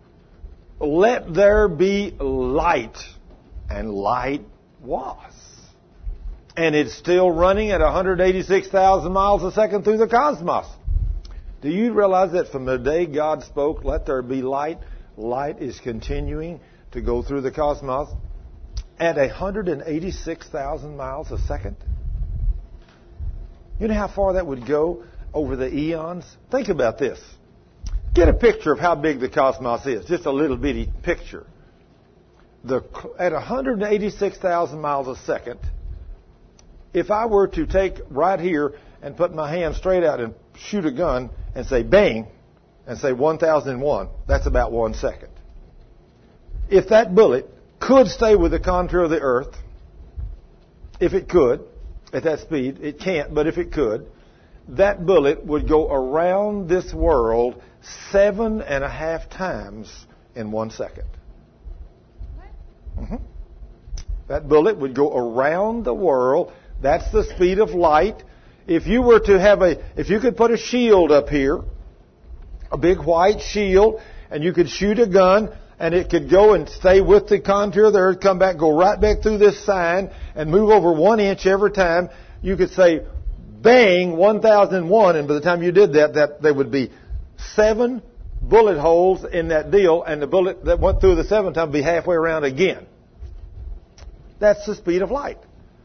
Let there be light. And light was. And it's still running at 186,000 miles a second through the cosmos. Do you realize that from the day God spoke, let there be light, light is continuing to go through the cosmos at 186,000 miles a second? You know how far that would go over the eons? Think about this. Get a picture of how big the cosmos is. Just a little bitty picture. At 186,000 miles a second, if I were to take right here and put my hand straight out and shoot a gun and say bang and say 1001, that's about 1 second. If that bullet could stay with the contour of the earth, if it could, at that speed, it can't, but if it could, that bullet would go around this world 7.5 times in 1 second. Mm-hmm. That bullet would go around the world. That's the speed of light. If you were to have if you could put a shield up here, a big white shield, and you could shoot a gun, and it could go and stay with the contour of the earth, come back, go right back through this sign, and move over 1 inch every time, you could say, bang, 1001, and by the time you did that there would be 7 bullet holes in that deal, and the bullet that went through the 7th time would be halfway around again. That's the speed of light.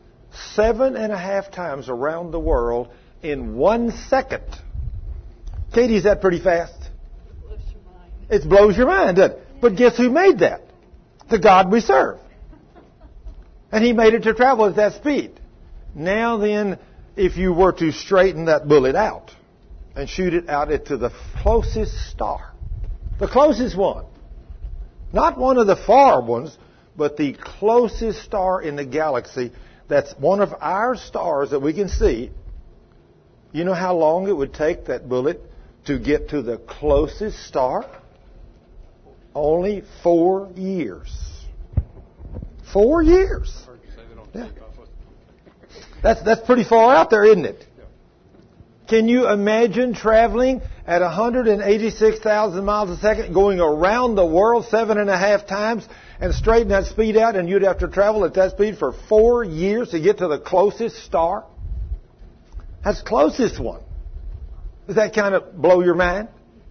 7.5 times around the world in 1 second. Katie, is that pretty fast? Blows your mind. It blows your mind, doesn't it? But guess who made that? The God we serve. And He made it to travel at that speed. Now then, if you were to straighten that bullet out and shoot it out into the closest star, the closest one, not one of the far ones, but the closest star in the galaxy, that's one of our stars that we can see, you know how long it would take that bullet to get to the closest star? Only 4 years. 4 years. Yeah. That's pretty far out there, isn't it? Can you imagine traveling at 186,000 miles a second, going around the world 7.5 times, and straighten that speed out, and you'd have to travel at that speed for 4 years to get to the closest star? That's the closest one. Does that kind of blow your mind?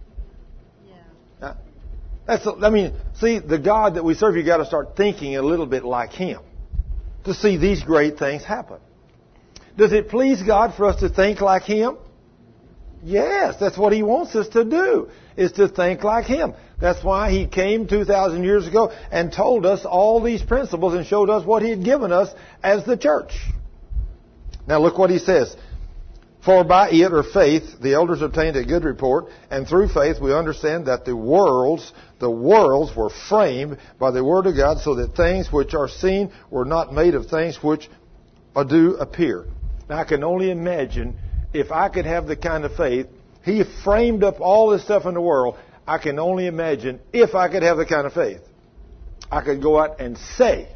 See, the God that we serve, you got to start thinking a little bit like Him to see these great things happen. Does it please God for us to think like Him? Yes, that's what He wants us to do, is to think like Him. That's why He came 2,000 years ago and told us all these principles and showed us what He had given us as the church. Now look what He says. For by it, or faith, the elders obtained a good report, and through faith we understand that the worlds were framed by the Word of God, so that things which are seen were not made of things which do appear. Now I can only imagine if I could have the kind of faith, He framed up all this stuff in the world. I can only imagine if I could have the kind of faith, I could go out and say,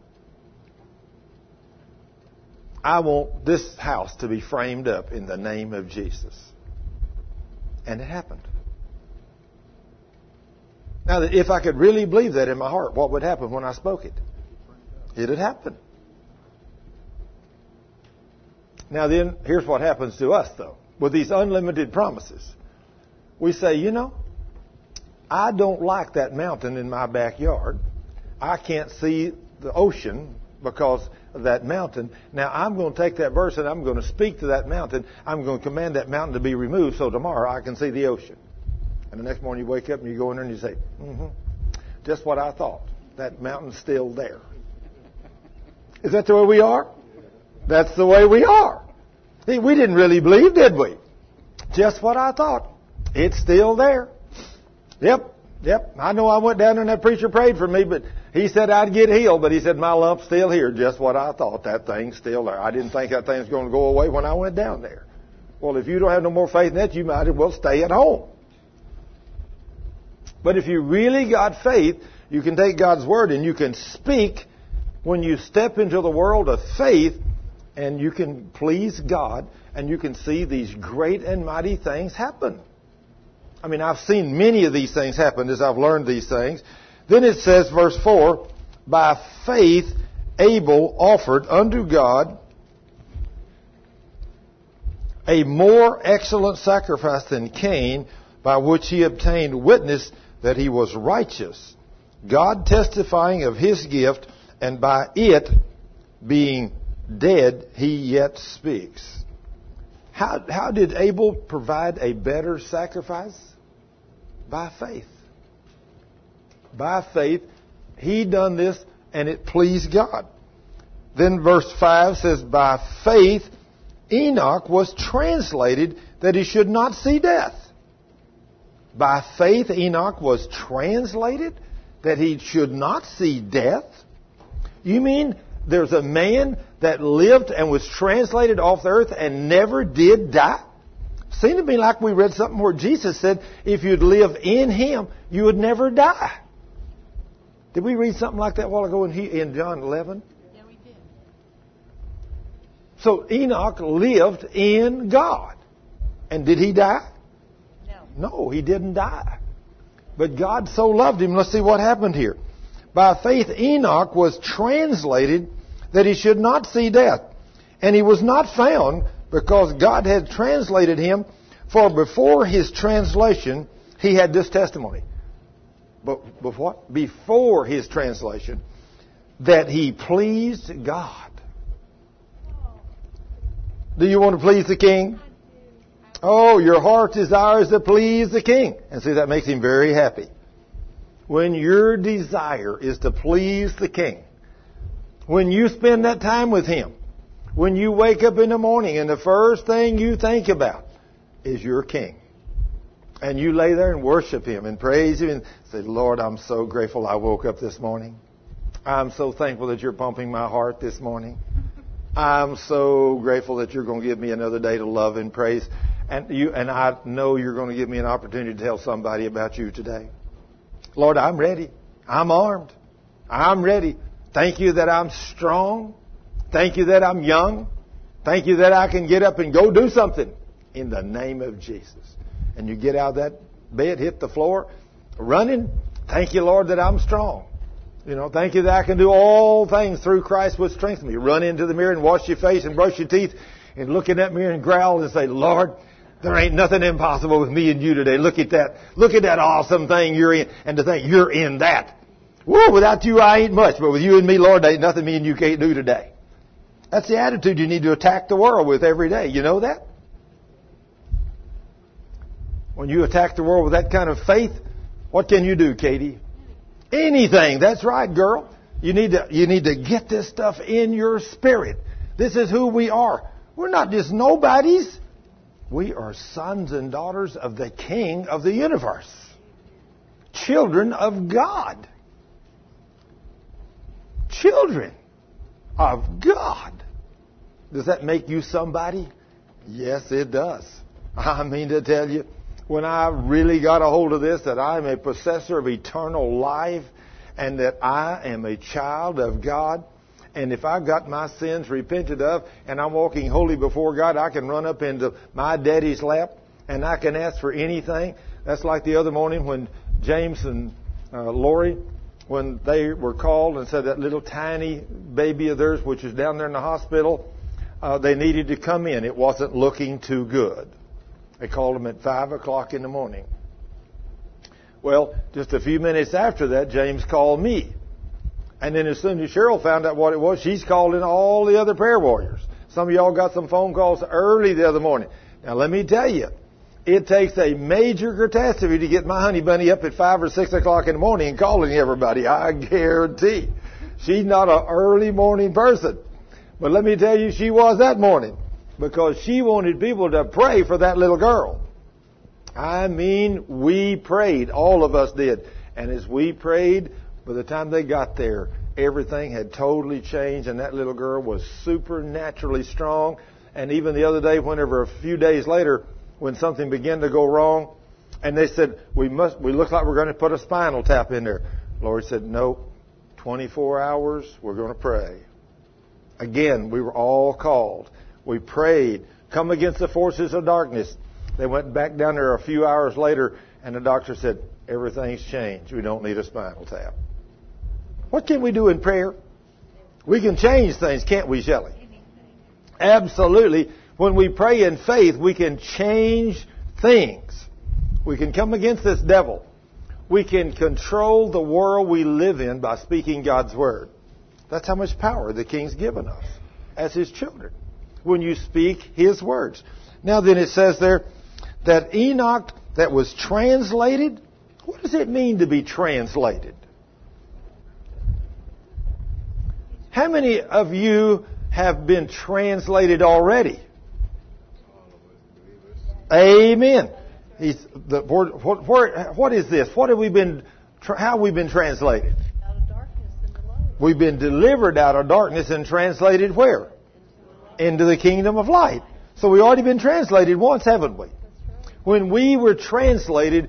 I want this house to be framed up in the name of Jesus. And it happened. Now, if I could really believe that in my heart, what would happen when I spoke it? It would happen. Now then, here's what happens to us, though. With these unlimited promises, we say, I don't like that mountain in my backyard. I can't see the ocean because of that mountain. Now, I'm going to take that verse and I'm going to speak to that mountain. I'm going to command that mountain to be removed so tomorrow I can see the ocean. And the next morning you wake up and you go in there and you say, just what I thought. That mountain's still there. Is that the way we are? That's the way we are. See, we didn't really believe, did we? Just what I thought. It's still there. Yep. I know I went down there and that preacher prayed for me, but he said I'd get healed, but he said my lump's still here. Just what I thought. That thing's still there. I didn't think that thing's going to go away when I went down there. Well, if you don't have no more faith in that, you might as well stay at home. But if you really got faith, you can take God's Word and you can speak when you step into the world of faith, and you can please God, and you can see these great and mighty things happen. I mean, I've seen many of these things happen as I've learned these things. Then it says, verse 4, by faith Abel offered unto God a more excellent sacrifice than Cain, by which he obtained witness that he was righteous, God testifying of his gift, and by it being dead he yet speaks. How did Abel provide a better sacrifice? By faith. By faith, he done this and it pleased God. Then verse 5 says, by faith Enoch was translated that he should not see death. By faith Enoch was translated that he should not see death? You mean there's a man that lived and was translated off the earth and never did die? Seemed to me like we read something where Jesus said, if you'd live in Him, you would never die. Did we read something like that a while ago in John 11? Yeah, we did. So Enoch lived in God. And did he die? No, he didn't die. But God so loved him. Let's see what happened here. By faith Enoch was translated that he should not see death. And he was not found because God had translated him. For before his translation, he had this testimony. But what? Before his translation, that he pleased God. Do you want to please the King? Oh, your heart desires to please the King. And see, that makes him very happy. When your desire is to please the King, when you spend that time with Him, when you wake up in the morning and the first thing you think about is your King, and you lay there and worship Him and praise Him and say, Lord, I'm so grateful I woke up this morning. I'm so thankful that you're pumping my heart this morning. I'm so grateful that you're going to give me another day to love and praise. And I know you're going to give me an opportunity to tell somebody about you today. Lord, I'm ready. I'm armed. I'm ready. Thank you that I'm strong. Thank you that I'm young. Thank you that I can get up and go do something in the name of Jesus. And you get out of that bed, hit the floor, running. Thank you, Lord, that I'm strong. Thank you that I can do all things through Christ which strengthens me. Run into the mirror and wash your face and brush your teeth and look in that mirror and growl and say, Lord, there ain't nothing impossible with me and you today. Look at that. Look at that awesome thing you're in. And to think you're in that. Whoa, without you I ain't much. But with you and me, Lord, there ain't nothing me and you can't do today. That's the attitude you need to attack the world with every day. You know that? When you attack the world with that kind of faith, what can you do, Katie? Anything. That's right, girl. You need to get this stuff in your spirit. This is who we are. We're not just nobodies. We are sons and daughters of the King of the universe. Children of God. Children of God. Does that make you somebody? Yes, it does. I mean to tell you, when I really got a hold of this, that I'm a possessor of eternal life and that I am a child of God, and if I've got my sins repented of and I'm walking holy before God, I can run up into my daddy's lap and I can ask for anything. That's like the other morning when James and Lori, when they were called and said that little tiny baby of theirs, which is down there in the hospital, they needed to come in. It wasn't looking too good. They called them at 5 o'clock in the morning. Well, just a few minutes after that, James called me. And then as soon as Cheryl found out what it was, she's called in all the other prayer warriors. Some of y'all got some phone calls early the other morning. Now, let me tell you, it takes a major catastrophe to get my honey bunny up at 5 or 6 o'clock in the morning and calling everybody. I guarantee. She's not an early morning person. But let me tell you, she was that morning. Because she wanted people to pray for that little girl. I mean, we prayed. All of us did. And as we prayed, by the time they got there, everything had totally changed, and that little girl was supernaturally strong. And even the other day, whenever a few days later, when something began to go wrong, and they said, we look like we're going to put a spinal tap in there. The Lord said, no, 24 hours, we're going to pray. Again, we were all called. We prayed, come against the forces of darkness. They went back down there a few hours later, and the doctor said, everything's changed. We don't need a spinal tap. What can we do in prayer? We can change things, can't we, Shelley? Absolutely. When we pray in faith, we can change things. We can come against this devil. We can control the world we live in by speaking God's word. That's how much power the King's given us as His children. When you speak His words. Now then it says there that Enoch that was translated. What does it mean to be translated? How many of you have been translated already? Amen. What is this? What have we been? How have we been translated? Out of darkness into light. We've been delivered out of darkness and translated where? Into the kingdom of light. So we've already been translated once, haven't we? When we were translated,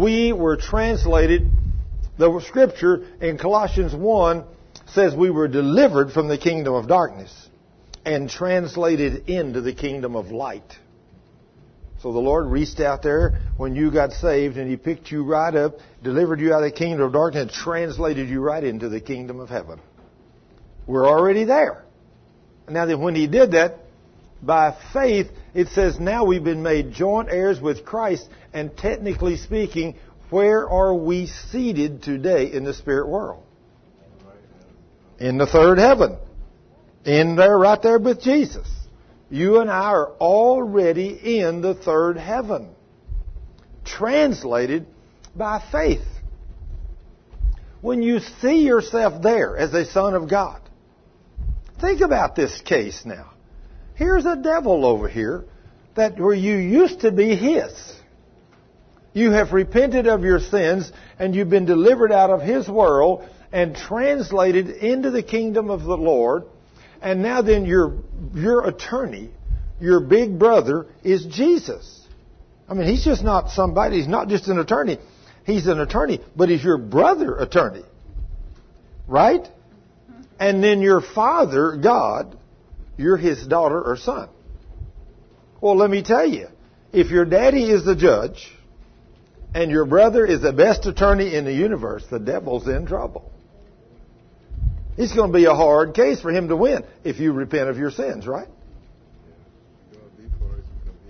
the scripture in Colossians 1 says we were delivered from the kingdom of darkness and translated into the kingdom of light. So the Lord reached out there when you got saved and He picked you right up, delivered you out of the kingdom of darkness and translated you right into the kingdom of heaven. We're already there. Now then, when He did that, by faith, it says now we've been made joint heirs with Christ, and technically speaking, where are we seated today in the spirit world? In the third heaven. In there, right there with Jesus. You and I are already in the third heaven. Translated by faith. When you see yourself there as a son of God, think about this case now. Here's a devil over here that where you used to be his. You have repented of your sins and you've been delivered out of his world and translated into the kingdom of the Lord. And now then your attorney, your big brother, is Jesus. I mean, he's just not somebody. He's not just an attorney. He's an attorney, but he's your brother attorney. Right? And then your father, God, you're his daughter or son. Well, let me tell you, if your daddy is the judge and your brother is the best attorney in the universe, the devil's in trouble. It's going to be a hard case for him to win if you repent of your sins, right?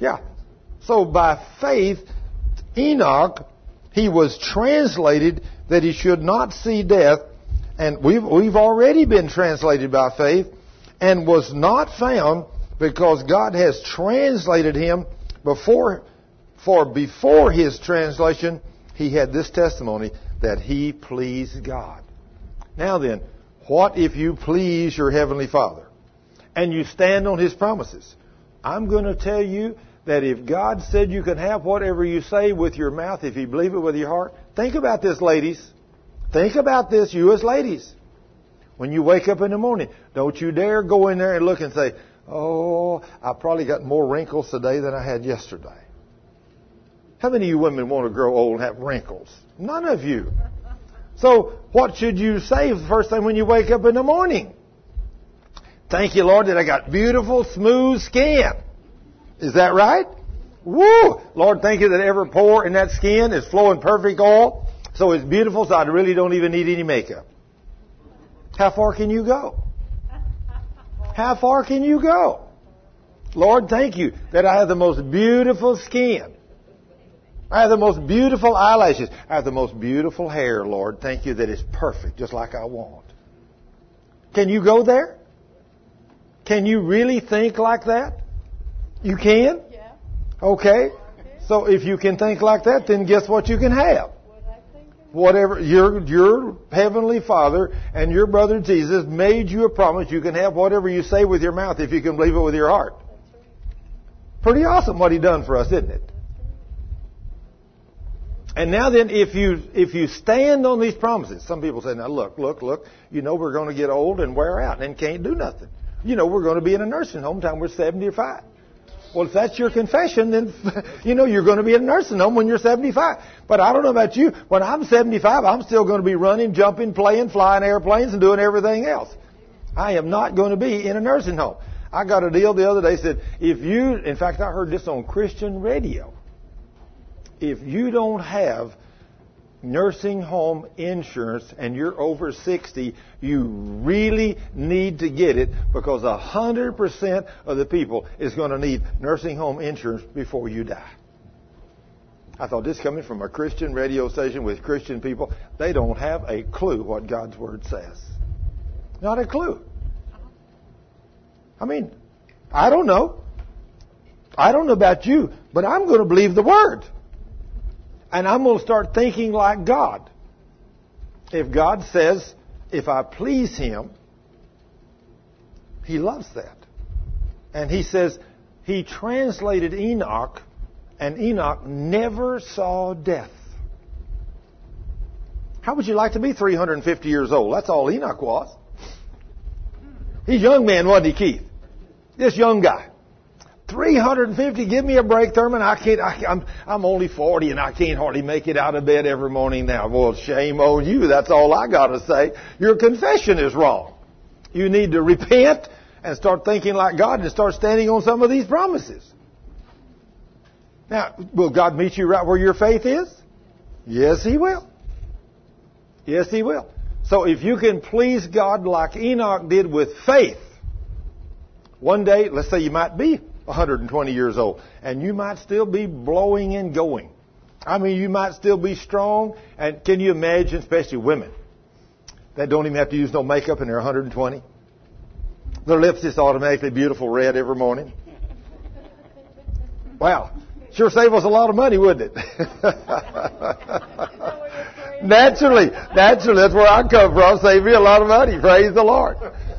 Yeah. So by faith, Enoch, he was translated that he should not see death. And we've already been translated by faith, and was not found because God has translated him before his translation, he had this testimony that he pleased God. Now then, what if you please your Heavenly Father and you stand on His promises? I'm going to tell you that if God said you can have whatever you say with your mouth, if you believe it with your heart, think about this, ladies. Think about this, you as ladies. When you wake up in the morning, don't you dare go in there and look and say, oh, I probably got more wrinkles today than I had yesterday. How many of you women want to grow old and have wrinkles? None of you. So what should you say the first thing when you wake up in the morning? Thank you, Lord, that I got beautiful, smooth skin. Is that right? Woo! Lord, thank you that every pore in that skin is flowing perfect oil. So it's beautiful, so I really don't even need any makeup. How far can you go? How far can you go? Lord, thank you that I have the most beautiful skin. I have the most beautiful eyelashes. I have the most beautiful hair, Lord. Thank you that it's perfect, just like I want. Can you go there? Can you really think like that? You can? Yeah. Okay. So if you can think like that, then guess what you can have? Whatever your Heavenly Father and your brother Jesus made you a promise, you can have whatever you say with your mouth if you can believe it with your heart. Pretty awesome what He done for us, isn't it? And now then, if you stand on these promises, some people say, now look, you know we're going to get old and wear out and can't do nothing. You know we're going to be in a nursing home time we're 75. Well, if that's your confession, then, you know, you're going to be in a nursing home when you're 75. But I don't know about you. When I'm 75, I'm still going to be running, jumping, playing, flying airplanes, and doing everything else. I am not going to be in a nursing home. I got a deal the other day, said, in fact, I heard this on Christian radio. If you don't have nursing home insurance and you're over 60, you really need to get it because 100% of the people is going to need nursing home insurance before you die. I thought, this coming from a Christian radio station with Christian people, they don't have a clue what God's Word says. Not a clue. I mean, I don't know. I don't know about you, but I'm going to believe the Word. And I'm going to start thinking like God. If God says, if I please Him, He loves that. And He says, He translated Enoch, and Enoch never saw death. How would you like to be 350 years old? That's all Enoch was. He's a young man, wasn't he, Keith? This young guy. 350, give me a break, Thurman. I'm only 40 and I can't hardly make it out of bed every morning now. Well, shame on you. That's all I got to say. Your confession is wrong. You need to repent and start thinking like God and start standing on some of these promises. Now, will God meet you right where your faith is? Yes, He will. Yes, He will. So if you can please God like Enoch did with faith, one day, let's say you might be 120 years old, and you might still be blowing and going. I mean, you might still be strong. And can you imagine, especially women, that don't even have to use no makeup and they're 120? Their lips just automatically beautiful red every morning. Wow. Sure save us a lot of money, wouldn't it? Naturally, that's where I come from. Save me a lot of money. Praise the Lord.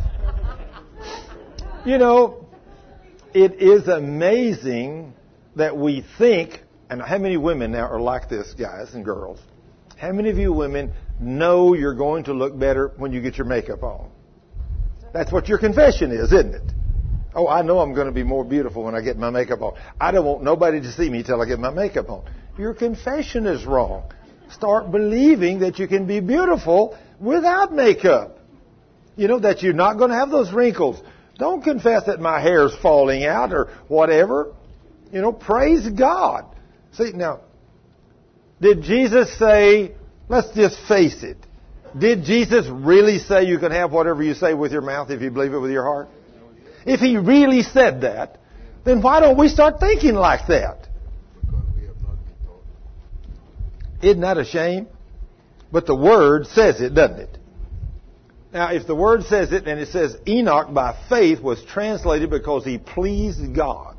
You know, it is amazing that we think, and how many women now are like this, guys and girls? How many of you women know you're going to look better when you get your makeup on? That's what your confession is, isn't it? Oh, I know I'm going to be more beautiful when I get my makeup on. I don't want nobody to see me till I get my makeup on. Your confession is wrong. Start believing that you can be beautiful without makeup. You know, that you're not going to have those wrinkles. Don't confess that my hair's falling out or whatever. You know, praise God. See, now, did Jesus say, let's just face it, did Jesus really say you can have whatever you say with your mouth if you believe it with your heart? If He really said that, then why don't we start thinking like that? Because we have not been taught. Isn't that a shame? But the Word says it, doesn't it? Now, if the Word says it, and it says Enoch by faith was translated because he pleased God.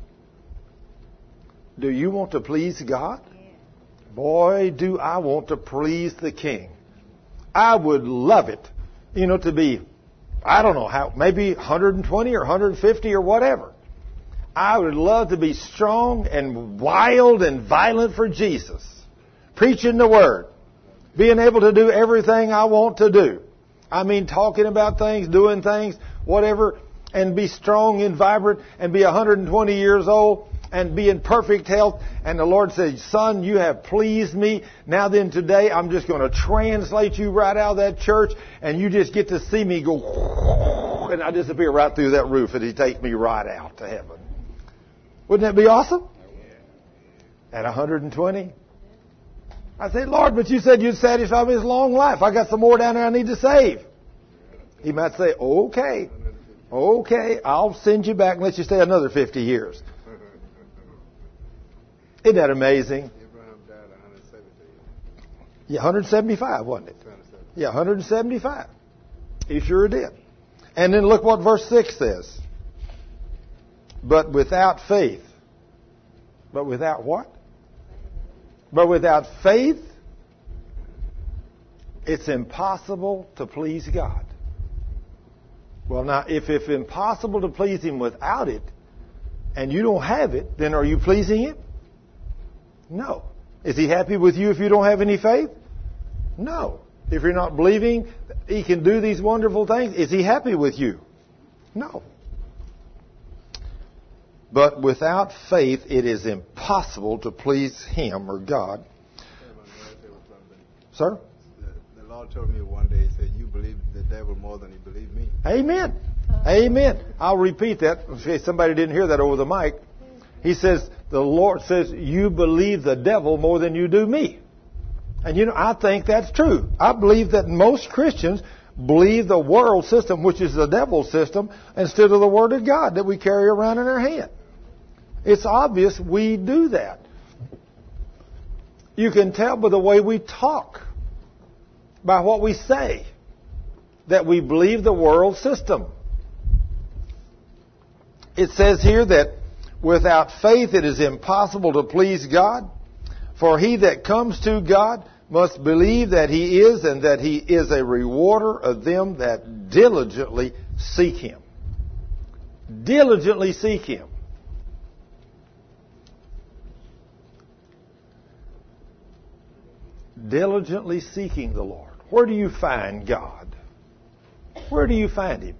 Do you want to please God? Boy, do I want to please the King. I would love it, to be, I don't know how, maybe 120 or 150 or whatever. I would love to be strong and wild and violent for Jesus. Preaching the Word. Being able to do everything I want to do. I mean, talking about things, doing things, whatever, and be strong and vibrant and be 120 years old and be in perfect health. And the Lord says, son, you have pleased me. Now then today, I'm just going to translate you right out of that church and you just get to see me go and I disappear right through that roof and He takes me right out to heaven. Wouldn't that be awesome? At 120? I said, Lord, but you said you'd satisfy me with long life. I got some more down there I need to save. He might say, okay, I'll send you back and let you stay another 50 years. Isn't that amazing? Abraham died at 170. Yeah, 175, wasn't it? Yeah, 175. He sure did. And then look what verse 6 says. But without faith. But without what? But without faith, it's impossible to please God. Well, now, if it's impossible to please Him without it, and you don't have it, then are you pleasing Him? No. Is He happy with you if you don't have any faith? No. If you're not believing He can do these wonderful things, is He happy with you? No. But without faith, it is impossible to please Him or God. Sir? The Lord told me one day, He said, you believe the devil more than you believe me. Amen. Amen. I'll repeat that in case somebody didn't hear that over the mic. He says, the Lord says, you believe the devil more than you do me. And I think that's true. I believe that most Christians believe the world system, which is the devil's system, instead of the Word of God that we carry around in our hand. It's obvious we do that. You can tell by the way we talk, by what we say, that we believe the world system. It says here that without faith it is impossible to please God, for he that comes to God must believe that He is and that He is a rewarder of them that diligently seek Him. Diligently seek Him. Diligently seeking the Lord. Where do you find God? Where do you find Him?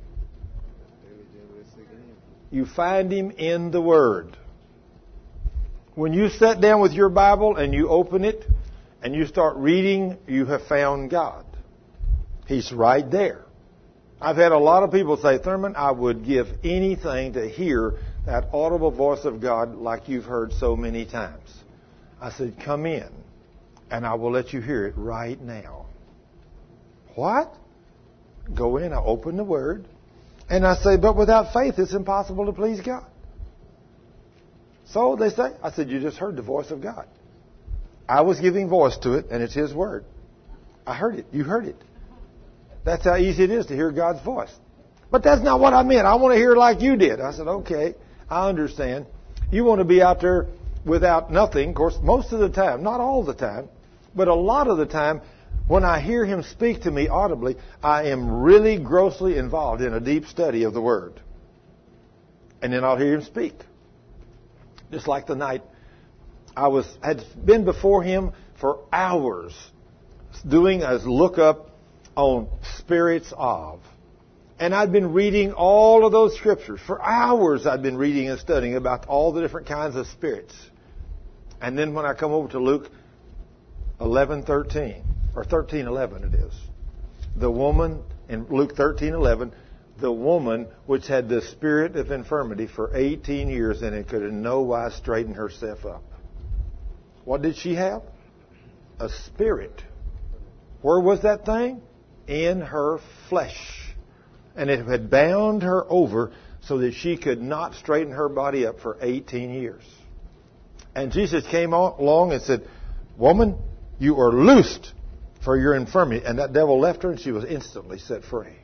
You find Him in the Word. When you sit down with your Bible and you open it and you start reading, you have found God. He's right there. I've had a lot of people say, Thurman, I would give anything to hear that audible voice of God like you've heard so many times. I said, come in and I will let you hear it right now. What? Go in, I open the Word, and I say, but without faith it's impossible to please God. So they say, I said, you just heard the voice of God. I was giving voice to it, and it's His Word. I heard it. You heard it. That's how easy it is to hear God's voice. But that's not what I meant. I want to hear it like you did. I said, okay, I understand. You want to be out there without nothing. Of course, most of the time, not all the time, but a lot of the time, when I hear Him speak to me audibly, I am really grossly involved in a deep study of the Word. And then I'll hear Him speak. Just like the night I had been before Him for hours doing a look-up on spirits of. And I'd been reading all of those scriptures. For hours I'd been reading and studying about all the different kinds of spirits. And then when I come over to Luke 11:13, or 13:11 it is, the woman, in Luke 13:11, the woman which had the spirit of infirmity for 18 years and it could in no wise straighten herself up. What did she have? A spirit. Where was that thing? In her flesh. And it had bound her over so that she could not straighten her body up for 18 years. And Jesus came along and said, "Woman, you are loosed for your infirmity." And that devil left her and she was instantly set free.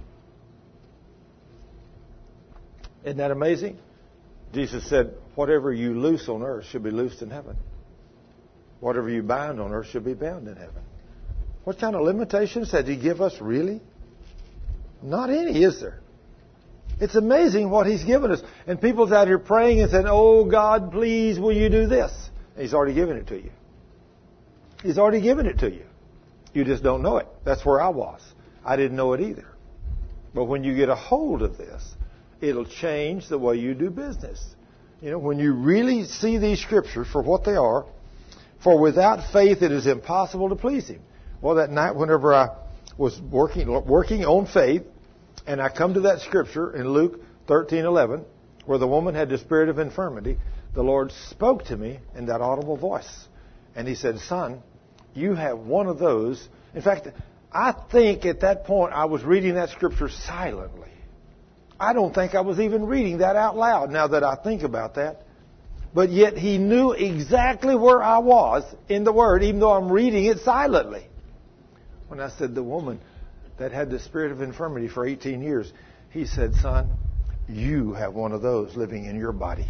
Isn't that amazing? Jesus said, "Whatever you loose on earth should be loosed in heaven. Whatever you bind on earth should be bound in heaven." What kind of limitations did He give us, really? Not any, is there? It's amazing what He's given us. And people's out here praying and saying, "Oh, God, please, will you do this?" And He's already given it to you. He's already given it to you. You just don't know it. That's where I was. I didn't know it either. But when you get a hold of this, it'll change the way you do business. You know, when you really see these scriptures for what they are, for without faith it is impossible to please Him. Well, that night whenever I was working on faith, and I come to that scripture in Luke 13:11, where the woman had the spirit of infirmity, the Lord spoke to me in that audible voice. And He said, "Son, you have one of those." In fact, I think at that point I was reading that scripture silently. I don't think I was even reading that out loud now that I think about that. But yet He knew exactly where I was in the Word, even though I'm reading it silently. When I said the woman that had the spirit of infirmity for 18 years, He said, "Son, you have one of those living in your body."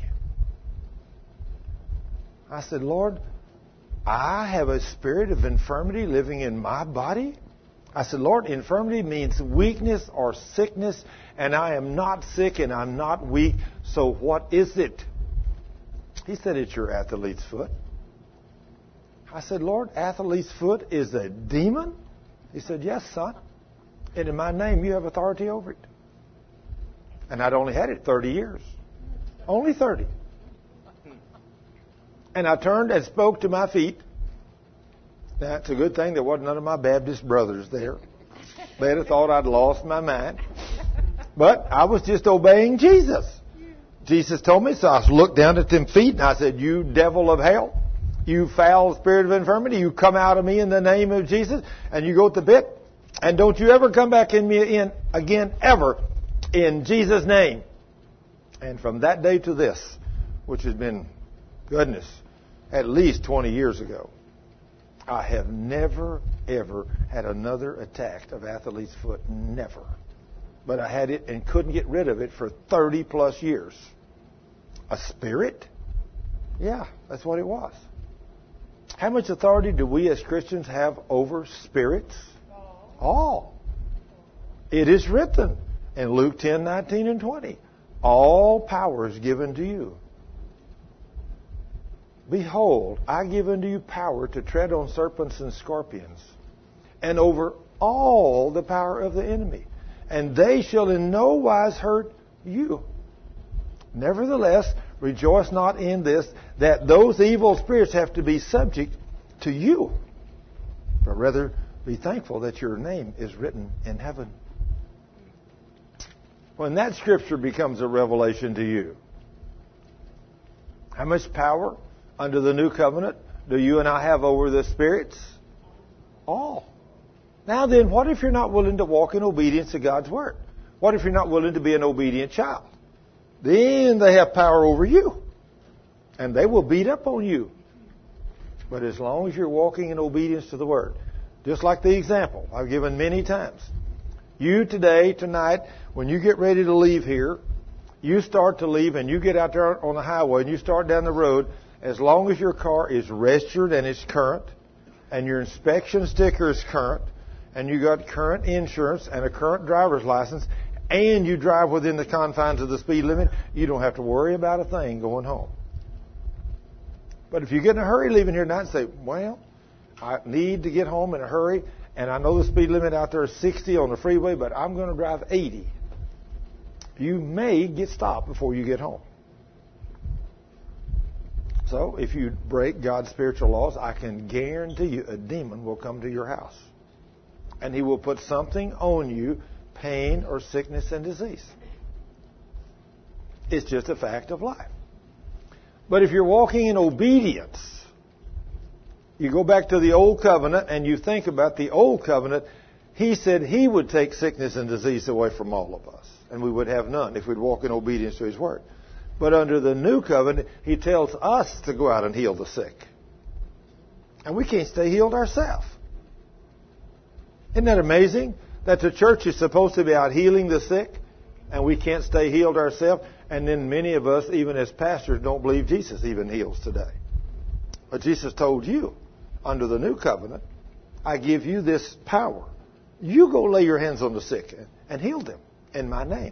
I said, "Lord, I have a spirit of infirmity living in my body?" I said, "Lord, infirmity means weakness or sickness, and I am not sick and I'm not weak, so what is it?" He said, "It's your athlete's foot." I said, "Lord, athlete's foot is a demon?" He said, "Yes, son. And in my name you have authority over it." And I'd only had it 30 years. Only 30. And I turned and spoke to my feet. Now, it's a good thing there wasn't none of my Baptist brothers there. They'd have thought I'd lost my mind. But I was just obeying Jesus. Jesus told me, so I looked down at them feet and I said, "You devil of hell, you foul spirit of infirmity, you come out of me in the name of Jesus, and you go to the pit, and don't you ever come back in me again, ever, in Jesus' name." And from that day to this, which has been, goodness, at least 20 years ago, I have never, ever had another attack of athlete's foot. Never. But I had it and couldn't get rid of it for 30 plus years. A spirit? Yeah, that's what it was. How much authority do we as Christians have over spirits? All. It is written in Luke 10:19 and 20. All power is given to you. Behold, I give unto you power to tread on serpents and scorpions, and over all the power of the enemy, and they shall in no wise hurt you. Nevertheless, rejoice not in this, that those evil spirits have to be subject to you, but rather be thankful that your name is written in heaven. When that scripture becomes a revelation to you, how much power under the new covenant do you and I have over the spirits? All. Now then, what if you're not willing to walk in obedience to God's word? What if you're not willing to be an obedient child? Then they have power over you. And they will beat up on you. But as long as you're walking in obedience to the word, just like the example I've given many times. You today, tonight, when you get ready to leave here, you start to leave and you get out there on the highway and you start down the road, as long as your car is registered and it's current, and your inspection sticker is current, and you got current insurance and a current driver's license, and you drive within the confines of the speed limit, you don't have to worry about a thing going home. But if you get in a hurry leaving here tonight and say, well, I need to get home in a hurry, and I know the speed limit out there is 60 on the freeway, but I'm going to drive 80. You may get stopped before you get home. So, if you break God's spiritual laws, I can guarantee you a demon will come to your house. And he will put something on you, pain or sickness and disease. It's just a fact of life. But if you're walking in obedience, you go back to the old covenant and you think about the old covenant, He said He would take sickness and disease away from all of us, and we would have none if we'd walk in obedience to His Word. But under the new covenant, He tells us to go out and heal the sick. And we can't stay healed ourselves. Isn't that amazing? That the church is supposed to be out healing the sick, and we can't stay healed ourselves. And then many of us, even as pastors, don't believe Jesus even heals today. But Jesus told you, under the new covenant, I give you this power. You go lay your hands on the sick and heal them in my name.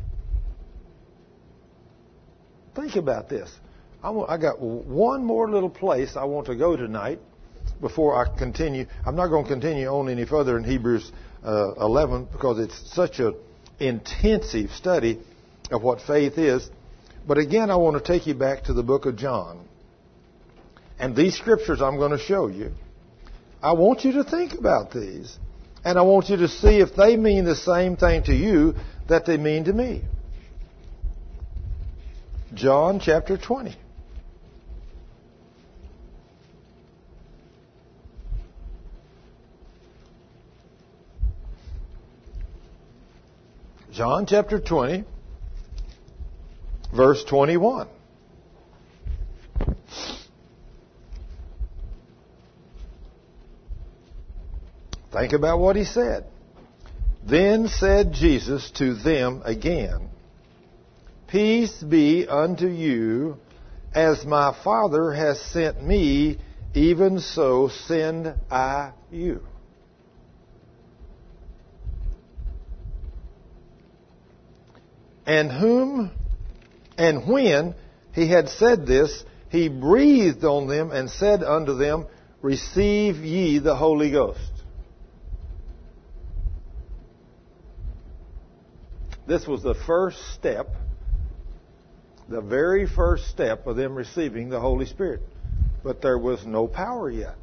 Think about this. I got one more little place I want to go tonight before I continue. I'm not going to continue on any further in Hebrews 11 because it's such an intensive study of what faith is. But again, I want to take you back to the book of John. And these scriptures I'm going to show you, I want you to think about these. And I want you to see if they mean the same thing to you that they mean to me. John chapter 20. John chapter 20, verse 21. Think about what he said. Then said Jesus to them again, Peace be unto you, as my Father has sent me, even so send I you. And when he had said this, he breathed on them and said unto them, Receive ye the Holy Ghost. This was the first step, the very first step of them receiving the Holy Spirit. But there was no power yet.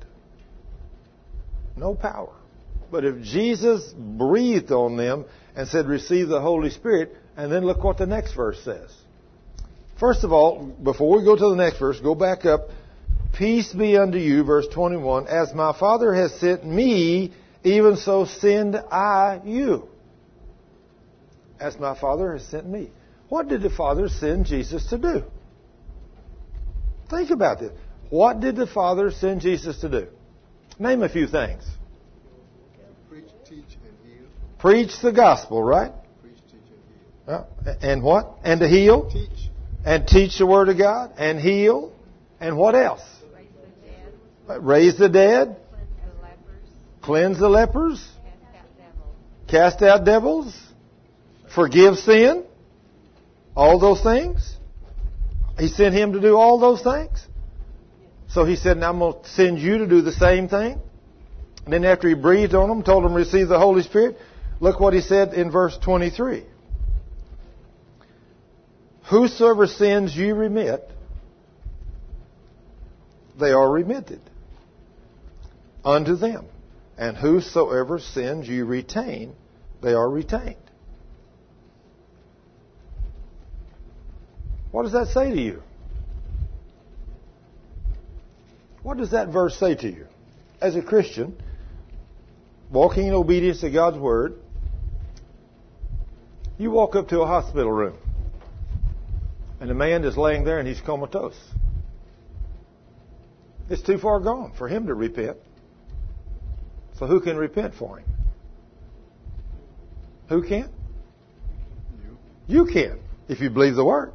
No power. But if Jesus breathed on them and said, Receive the Holy Spirit, and then look what the next verse says. First of all, before we go to the next verse, go back up. Peace be unto you, verse 21. As my Father has sent me, even so send I you. As my Father has sent me. What did the Father send Jesus to do? Think about this. What did the Father send Jesus to do? Name a few things. Preach, teach, and heal. Preach the gospel, right? Preach, teach, and heal. And what? And to heal? Teach. And teach the Word of God. And heal. And what else? Raise the dead. Cleanse the lepers. Cast out devils. Forgive sin. All those things. He sent him to do all those things. So he said, now I'm going to send you to do the same thing. And then after he breathed on them, told them to receive the Holy Spirit, look what he said in verse 23. Whosoever sins you remit, they are remitted unto them. And whosoever sins you retain, they are retained. What does that say to you? What does that verse say to you? As a Christian, walking in obedience to God's Word, you walk up to a hospital room, and a man is laying there and he's comatose. It's too far gone for him to repent. So who can repent for him? Who can? You can, if you believe the Word.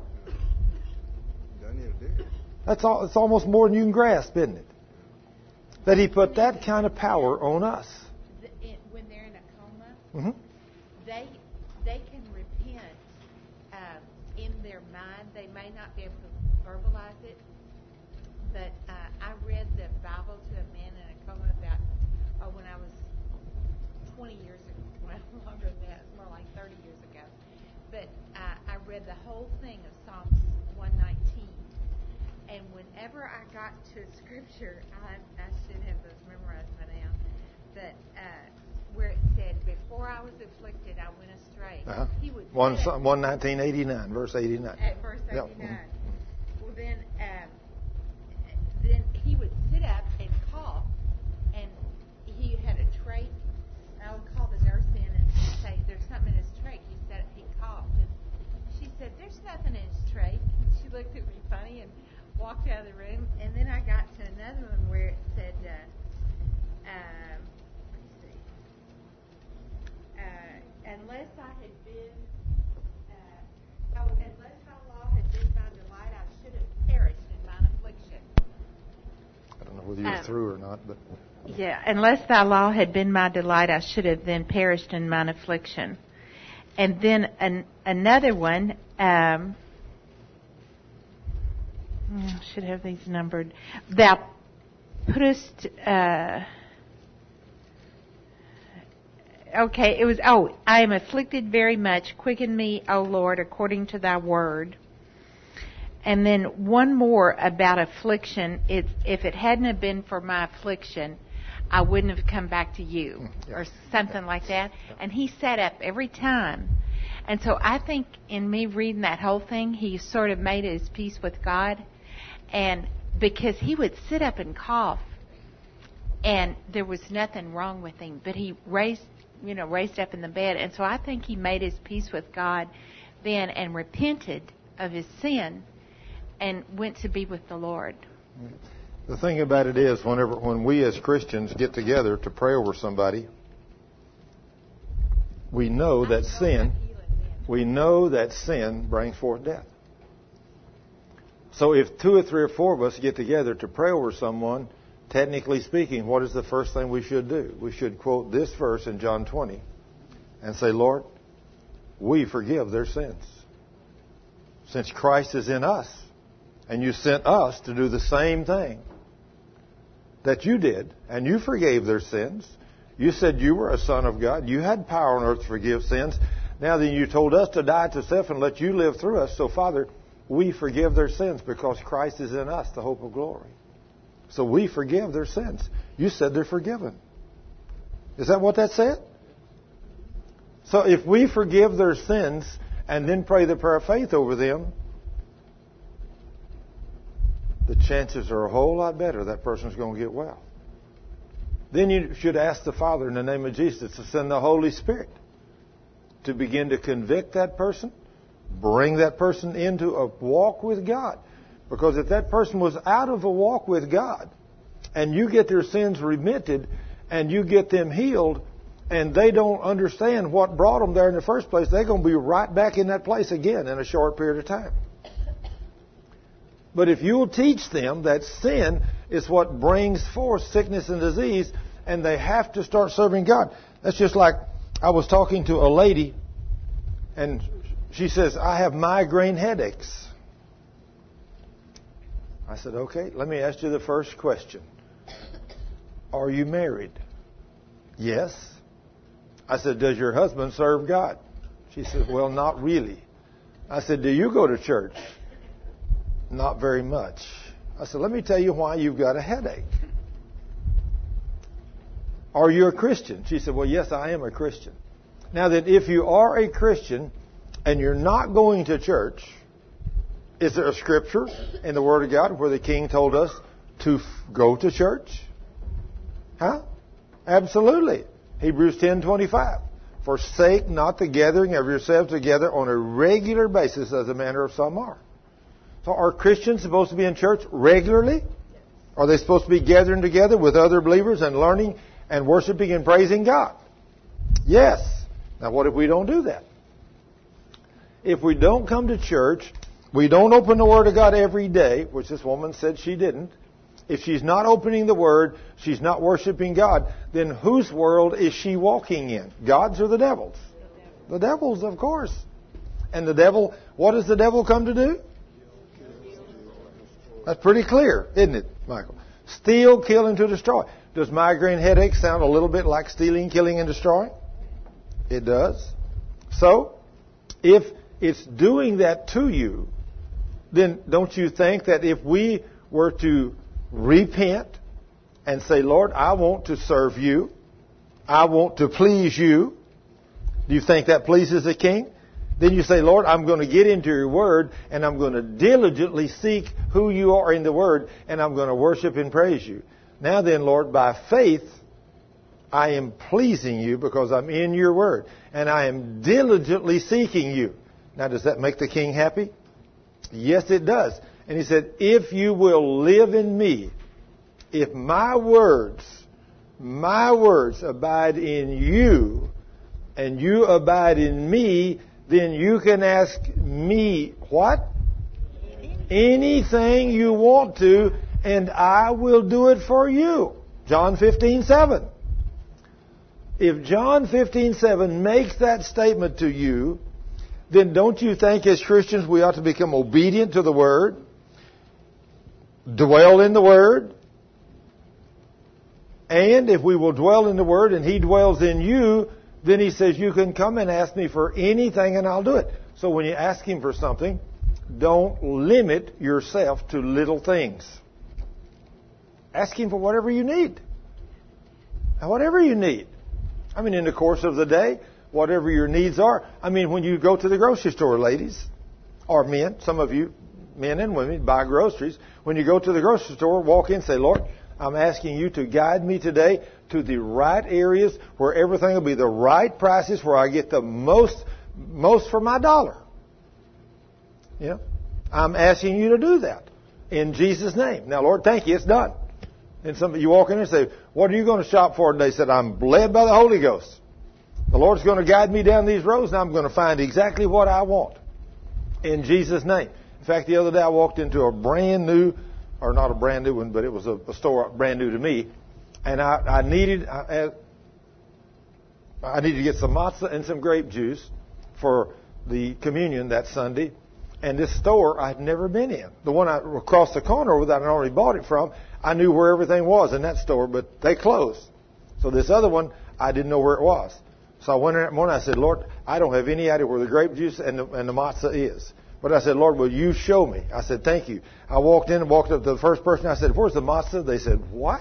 That's all. It's almost more than you can grasp, isn't it? That He put that kind of power on us. When they're in a coma, Mm-hmm. they can repent in their mind. They may not be able to verbalize it, but I read the Bible to a man in a coma about when I was 20 years ago. Well, longer than that. It's more like 30 years ago. But I read the whole thing of Psalms 119. And whenever I got to Scripture, I should have those memorized by now, but where it said, before I was afflicted, I went astray. He would 119:89, verse 89. At verse 89. Yep. Well, then he would sit up and cough, and he had a trait. I would call this walked out of the room, and then I got to another one where it said, unless I had been, unless thy law had been my delight, I should have perished in mine affliction. I don't know whether you're through or not, but... Yeah, unless thy law had been my delight, I should have then perished in mine affliction. And then another one, should have these numbered. Thou puttest, okay, it was, I am afflicted very much. Quicken me, O Lord, according to thy word. And then one more about affliction. If it hadn't have been for my affliction, I wouldn't have come back to you, or something like that. And he sat up every time. And so I think in me reading that whole thing, he sort of made his peace with God. And because he would sit up and cough, and there was nothing wrong with him, but he raised up in the bed. And so I think he made his peace with God then and repented of his sin and went to be with the Lord. The thing about it is, when we as Christians get together to pray over somebody, we know that sin brings forth death. So if 2 or 3 or 4 of us get together to pray over someone, technically speaking, what is the first thing we should do? We should quote this verse in John 20 and say, Lord, we forgive their sins. Since Christ is in us, and you sent us to do the same thing that you did, and you forgave their sins. You said you were a son of God. You had power on earth to forgive sins. Now then you told us to die to self and let you live through us. So, Father, we forgive their sins because Christ is in us, the hope of glory. So we forgive their sins. You said they're forgiven. Is that what that said? So if we forgive their sins and then pray the prayer of faith over them, the chances are a whole lot better that person's going to get well. Then you should ask the Father in the name of Jesus to send the Holy Spirit to begin to convict that person, bring that person into a walk with God. Because if that person was out of a walk with God, and you get their sins remitted, and you get them healed, and they don't understand what brought them there in the first place, they're going to be right back in that place again in a short period of time. But if you'll teach them that sin is what brings forth sickness and disease, and they have to start serving God. That's just like I was talking to a lady, and she says, I have migraine headaches. I said, okay, let me ask you the first question. Are you married? Yes. I said, does your husband serve God? She said, well, not really. I said, do you go to church? Not very much. I said, let me tell you why you've got a headache. Are you a Christian? She said, well, yes, I am a Christian. Now then, if you are a Christian and you're not going to church, is there a scripture in the Word of God where the King told us to go to church? Huh? Absolutely. Hebrews 10:25. Forsake not the gathering of yourselves together on a regular basis as a manner of some are. So are Christians supposed to be in church regularly? Are they supposed to be gathering together with other believers and learning and worshiping and praising God? Yes. Now what if we don't do that? If we don't come to church, we don't open the Word of God every day, which this woman said she didn't. If she's not opening the Word, she's not worshiping God, then whose world is she walking in? God's or the devil's? The devil's, of course. And the devil, what does the devil come to do? That's pretty clear, isn't it, Michael? Steal, kill, and to destroy. Does migraine headache sound a little bit like stealing, killing, and destroying? It does. So, if it's doing that to you, then don't you think that if we were to repent and say, Lord, I want to serve you, I want to please you, do you think that pleases the King? Then you say, Lord, I'm going to get into your Word, and I'm going to diligently seek who you are in the Word, and I'm going to worship and praise you. Now then, Lord, by faith, I am pleasing you because I'm in your Word, and I am diligently seeking you. Now, does that make the King happy? Yes, it does. And he said, if you will live in me, if my words abide in you, and you abide in me, then you can ask me what? Anything you want to, and I will do it for you. John 15:7. If John 15:7 makes that statement to you, then don't you think as Christians we ought to become obedient to the Word? Dwell in the Word? And if we will dwell in the Word and He dwells in you, then He says you can come and ask me for anything and I'll do it. So when you ask Him for something, don't limit yourself to little things. Ask Him for whatever you need. Whatever you need. I mean, in the course of the day, whatever your needs are. I mean, when you go to the grocery store, ladies, or men, some of you, men and women, buy groceries. When you go to the grocery store, walk in and say, Lord, I'm asking you to guide me today to the right areas where everything will be the right prices, where I get the most for my dollar. You know, I'm asking you to do that in Jesus' name. Now, Lord, thank you. It's done. And some of you walk in and say, what are you going to shop for today? Said, I'm led by the Holy Ghost. The Lord's going to guide me down these roads and I'm going to find exactly what I want. In Jesus' name. In fact, the other day I walked into a brand new, or not a brand new one, but it was a store brand new to me. And I needed to get some matzah and some grape juice for the communion that Sunday. And this store I had never been in. The one across the corner that I already bought it from, I knew where everything was in that store, but they closed. So this other one, I didn't know where it was. So I went in that morning, I said, Lord, I don't have any idea where the grape juice and the matzah is. But I said, Lord, will you show me? I said, thank you. I walked in and walked up to the first person. I said, where's the matzah? They said, what?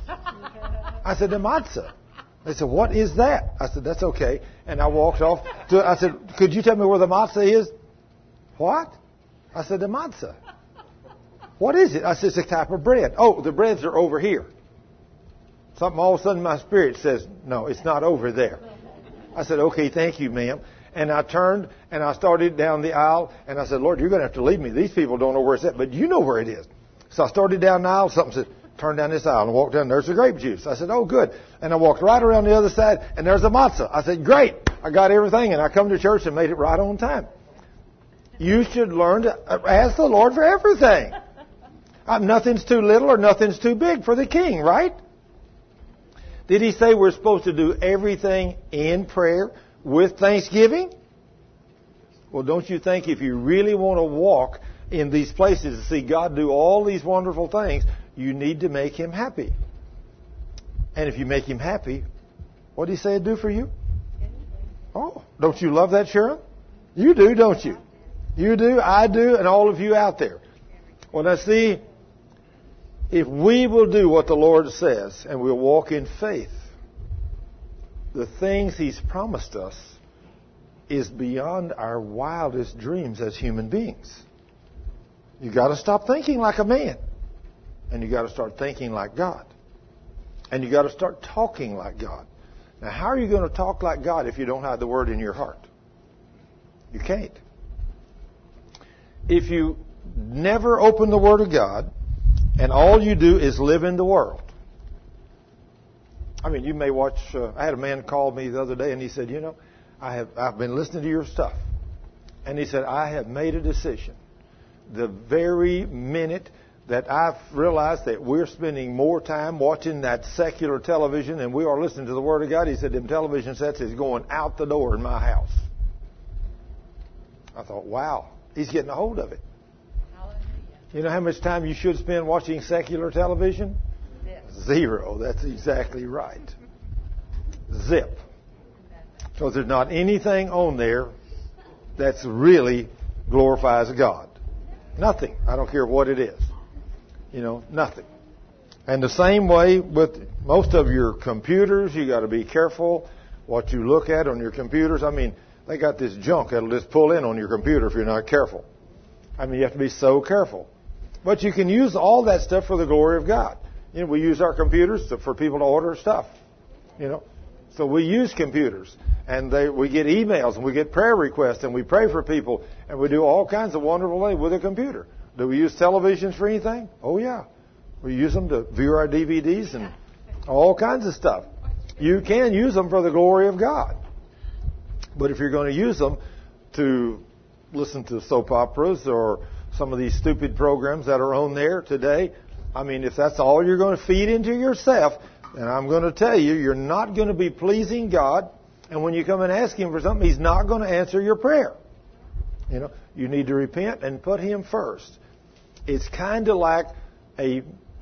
I said, the matzah. They said, what is that? I said, that's okay. And I walked off. I said, could you tell me where the matzah is? What? I said, the matzah. What is it? I said, it's a type of bread. Oh, the breads are over here. Something all of a sudden my spirit says, no, it's not over there. I said, okay, thank you, ma'am. And I turned and I started down the aisle and I said, Lord, you're going to have to lead me. These people don't know where it's at, but you know where it is. So I started down the aisle. Something said, turn down this aisle and walk down. There's the grape juice. I said, oh, good. And I walked right around the other side and there's the matzah. I said, great. I got everything and I come to church and made it right on time. You should learn to ask the Lord for everything. Nothing's too little or nothing's too big for the King, right? Did He say we're supposed to do everything in prayer with thanksgiving? Well, don't you think if you really want to walk in these places and see God do all these wonderful things, you need to make Him happy? And if you make Him happy, what did He say He'd do for you? Oh, don't you love that, Sharon? You do, don't you? You do, I do, and all of you out there. Well, now see, if we will do what the Lord says and we'll walk in faith, the things He's promised us is beyond our wildest dreams as human beings. You got to stop thinking like a man, and you got to start thinking like God, and you got to start talking like God. Now, how are you going to talk like God if you don't have the Word in your heart? You can't. If you never open the Word of God, and all you do is live in the world. I mean, you may watch, I had a man call me the other day and he said, you know, I've been listening to your stuff. And he said, I have made a decision. The very minute that I've realized that we're spending more time watching that secular television than we are listening to the Word of God, he said, them television sets is going out the door in my house. I thought, wow, he's getting a hold of it. You know how much time you should spend watching secular television? Zero. That's exactly right. Zip. So there's not anything on there that's really glorifies God. Nothing. I don't care what it is. You know, nothing. And the same way with most of your computers, you got to be careful what you look at on your computers. I mean, they got this junk that'll just pull in on your computer if you're not careful. I mean, you have to be so careful. But you can use all that stuff for the glory of God. You know, we use our computers for people to order stuff. You know, so we use computers, and we get emails, and we get prayer requests, and we pray for people, and we do all kinds of wonderful things with a computer. Do we use televisions for anything? Oh, yeah. We use them to view our DVDs and all kinds of stuff. You can use them for the glory of God. But if you're going to use them to listen to soap operas or some of these stupid programs that are on there today, I mean, if that's all you're going to feed into yourself, then I'm going to tell you, you're not going to be pleasing God. And when you come and ask Him for something, He's not going to answer your prayer. You know, you need to repent and put Him first. It's kind of like a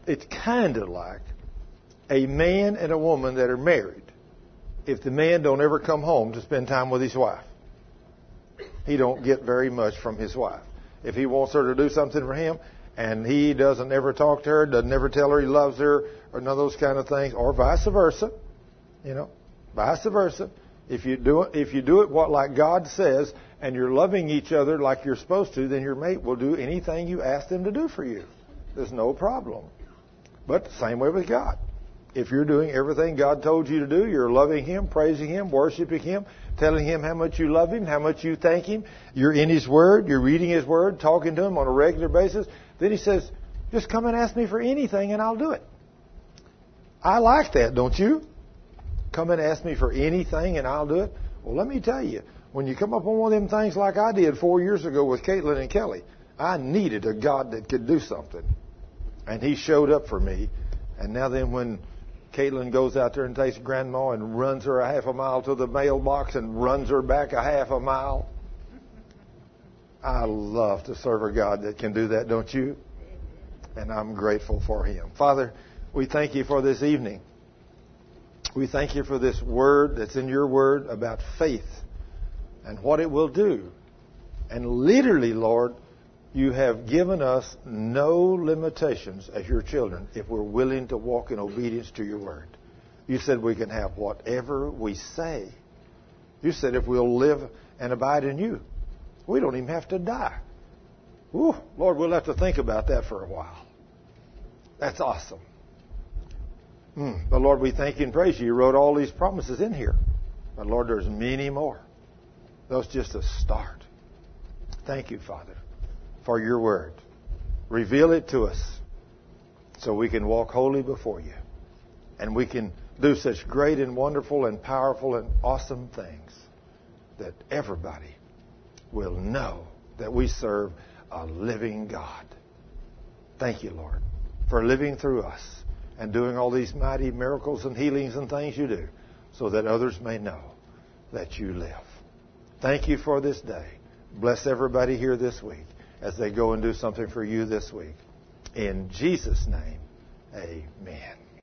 man and a woman that are married. If the man don't ever come home to spend time with his wife, he don't get very much from his wife. If he wants her to do something for him, and he doesn't ever talk to her, doesn't ever tell her he loves her, or none of those kind of things, or vice versa, vice versa. If you do it like God says, and you're loving each other like you're supposed to, then your mate will do anything you ask them to do for you. There's no problem. But the same way with God. If you're doing everything God told you to do, you're loving Him, praising Him, worshiping Him, telling Him how much you love Him, how much you thank Him, you're in His Word, you're reading His Word, talking to Him on a regular basis, then He says, just come and ask me for anything and I'll do it. I like that, don't you? Come and ask me for anything and I'll do it. Well, let me tell you, when you come up on one of them things like I did 4 years ago with Caitlin and Kelly, I needed a God that could do something. And He showed up for me. And now then when Caitlin goes out there and takes Grandma and runs her a half a mile to the mailbox and runs her back a half a mile, I love to serve a God that can do that, don't you? And I'm grateful for Him. Father, we thank You for this evening. We thank You for this word that's in Your word about faith and what it will do. And literally, Lord, You have given us no limitations as Your children if we're willing to walk in obedience to Your word. You said we can have whatever we say. You said if we'll live and abide in You, we don't even have to die. Ooh, Lord, we'll have to think about that for a while. That's awesome. But Lord, we thank You and praise You. You wrote all these promises in here. But Lord, there's many more. That's just a start. Thank You, Father, for Your word. Reveal it to us so we can walk holy before You. And we can do such great and wonderful and powerful and awesome things that everybody will know that we serve a living God. Thank You, Lord, for living through us and doing all these mighty miracles and healings and things You do so that others may know that You live. Thank You for this day. Bless everybody here this week as they go and do something for You this week. In Jesus' name, amen.